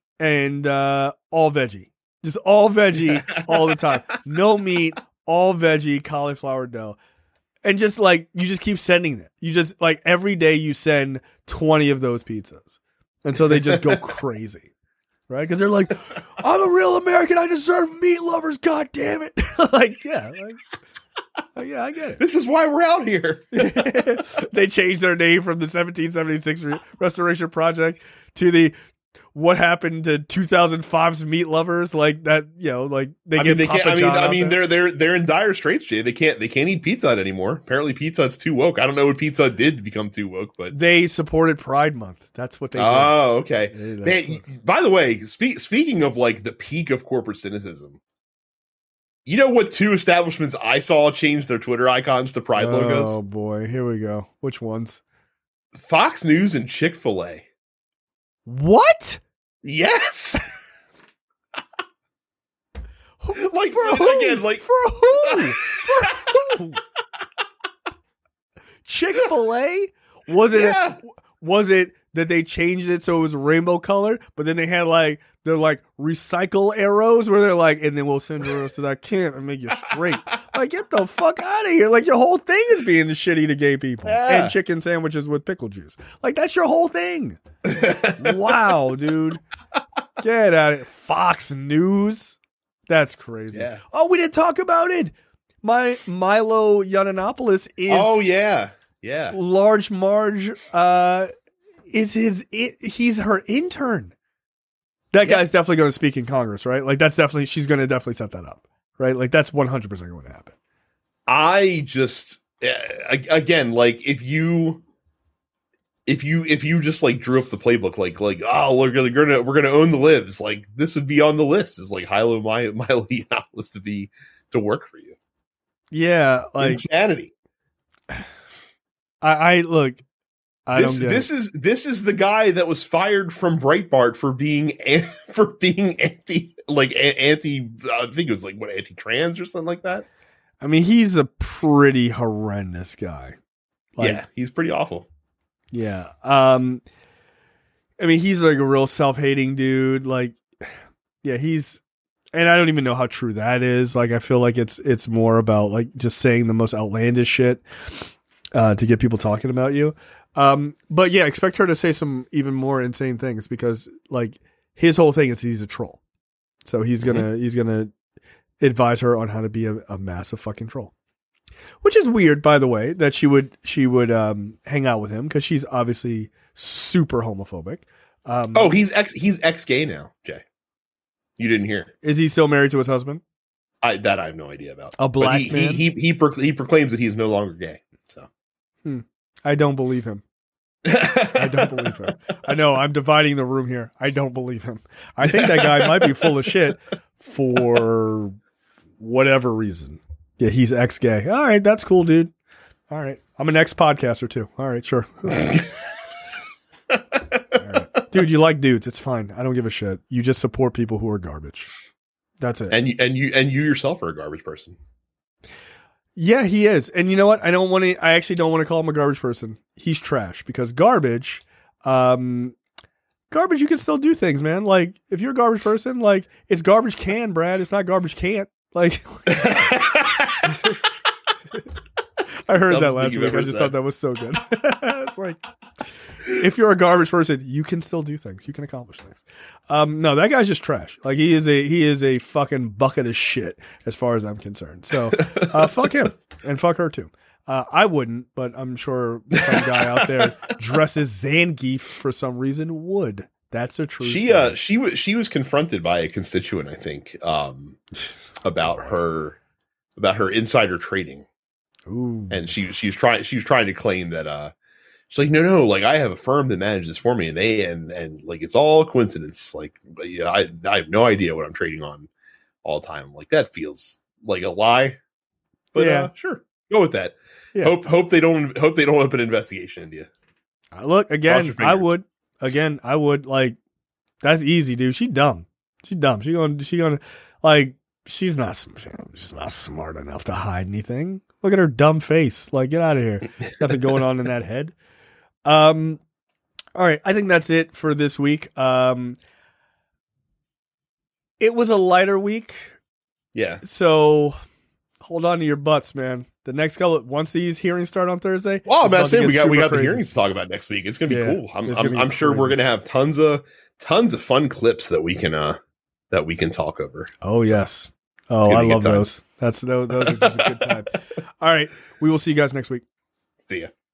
all veggie. Just all veggie all the time. No meat, all veggie cauliflower dough. And just like, you just keep sending it. You just, like, every day you send 20 of those pizzas until they just go crazy. Right? Because they're like, I'm a real American. I deserve meat lovers. God damn it. Like, yeah. Yeah, I get it. This is why we're out here. They changed their name from the 1776 Restoration Project to the what happened to 2005's meat lovers. Like that, like they get. They're in dire straits, Jay. They can't eat Pizza Hut anymore. Apparently, Pizza Hut's too woke. I don't know what Pizza Hut did to become too woke, but they supported Pride Month. That's what they did. Oh, okay. By the way, speaking of like the peak of corporate cynicism. You know what two establishments I saw change their Twitter icons to Pride logos? Oh, boy. Here we go. Which ones? Fox News and Chick-fil-A. What? Yes. Like, for who? Again, like, for who? For who? Chick-fil-A? Was it that they changed it so it was rainbow colored, but then they had like they're like recycle arrows where they're like, and then we'll send arrows to that can and make you straight. Like, get the fuck out of here! Like, your whole thing is being shitty to gay people and chicken sandwiches with pickle juice. Like, that's your whole thing. Wow, dude, get out of it. Fox News, that's crazy. Yeah. Oh, we didn't talk about it. Milo Yiannopoulos is. Oh yeah. Large Marge. He's her intern. That guy's definitely going to speak in Congress, right? Like she's going to definitely set that up, right? Like that's 100% going to happen. I just, again, like if you just like drew up the playbook, like, oh, we're gonna own the libs, like this would be on the list as like Milo Yiannopoulos to work for you. Yeah. Like insanity. I look. This is the guy that was fired from Breitbart for being anti. I think it was like anti-trans or something like that. I mean, he's a pretty horrendous guy. Yeah, he's pretty awful. Yeah. I mean, he's like a real self-hating dude. Like, yeah, and I don't even know how true that is. Like, I feel like it's more about like just saying the most outlandish shit to get people talking about you. But yeah, expect her to say some even more insane things because like his whole thing is he's a troll. So he's gonna advise her on how to be a massive fucking troll. Which is weird, by the way, that she would hang out with him because she's obviously super homophobic. He's ex-gay now, Jay. You didn't hear. Is he still married to his husband? I have no idea about. A black man? He proclaims that he's no longer gay. So I don't believe him. I don't believe him. I know I'm dividing the room here. I don't believe him. I think that guy might be full of shit for whatever reason. Yeah, he's ex-gay. All right, that's cool, dude. All right. I'm an ex-podcaster too. All right, sure. All right. Dude, you like dudes. It's fine. I don't give a shit. You just support people who are garbage. That's it. And you yourself are a garbage person. Yeah, he is. And you know what? I actually don't want to call him a garbage person. He's trash because garbage, you can still do things, man. Like if you're a garbage person, like it's garbage can, Brad. It's not garbage can't. Like I heard that dumbest last thing week. you've I ever just said. thought that was so good. It's like, if you're a garbage person, you can still do things. You can accomplish things. No, that guy's just trash. Like he is a fucking bucket of shit as far as I'm concerned. So fuck him and fuck her too. I wouldn't, but I'm sure some guy out there dresses Zangief for some reason would. That's a true story. She was confronted by a constituent, I think, about her insider trading. Ooh. And she was trying to claim that she's like, no, like I have a firm that manages this for me, and like it's all coincidence. Like, yeah, I have no idea what I'm trading on all the time. Like that feels like a lie. But yeah, sure, go with that. Yeah. Hope they don't open an investigation into you. Look again. I would like. That's easy, dude. She dumb. She gonna like. She's not smart enough to hide anything. Look at her dumb face. Like, get out of here. Nothing going on in that head. All right. I think that's it for this week. It was a lighter week. Yeah. So hold on to your butts, man. The next couple, once these hearings start on Thursday. Well, I'm about to say we got the crazy. hearings to talk about next week. It's gonna be cool. I'm sure crazy. we're gonna have tons of fun clips that we can talk over. Oh yes. Oh, I love those. Those are just a good time. All right. We will see you guys next week. See ya.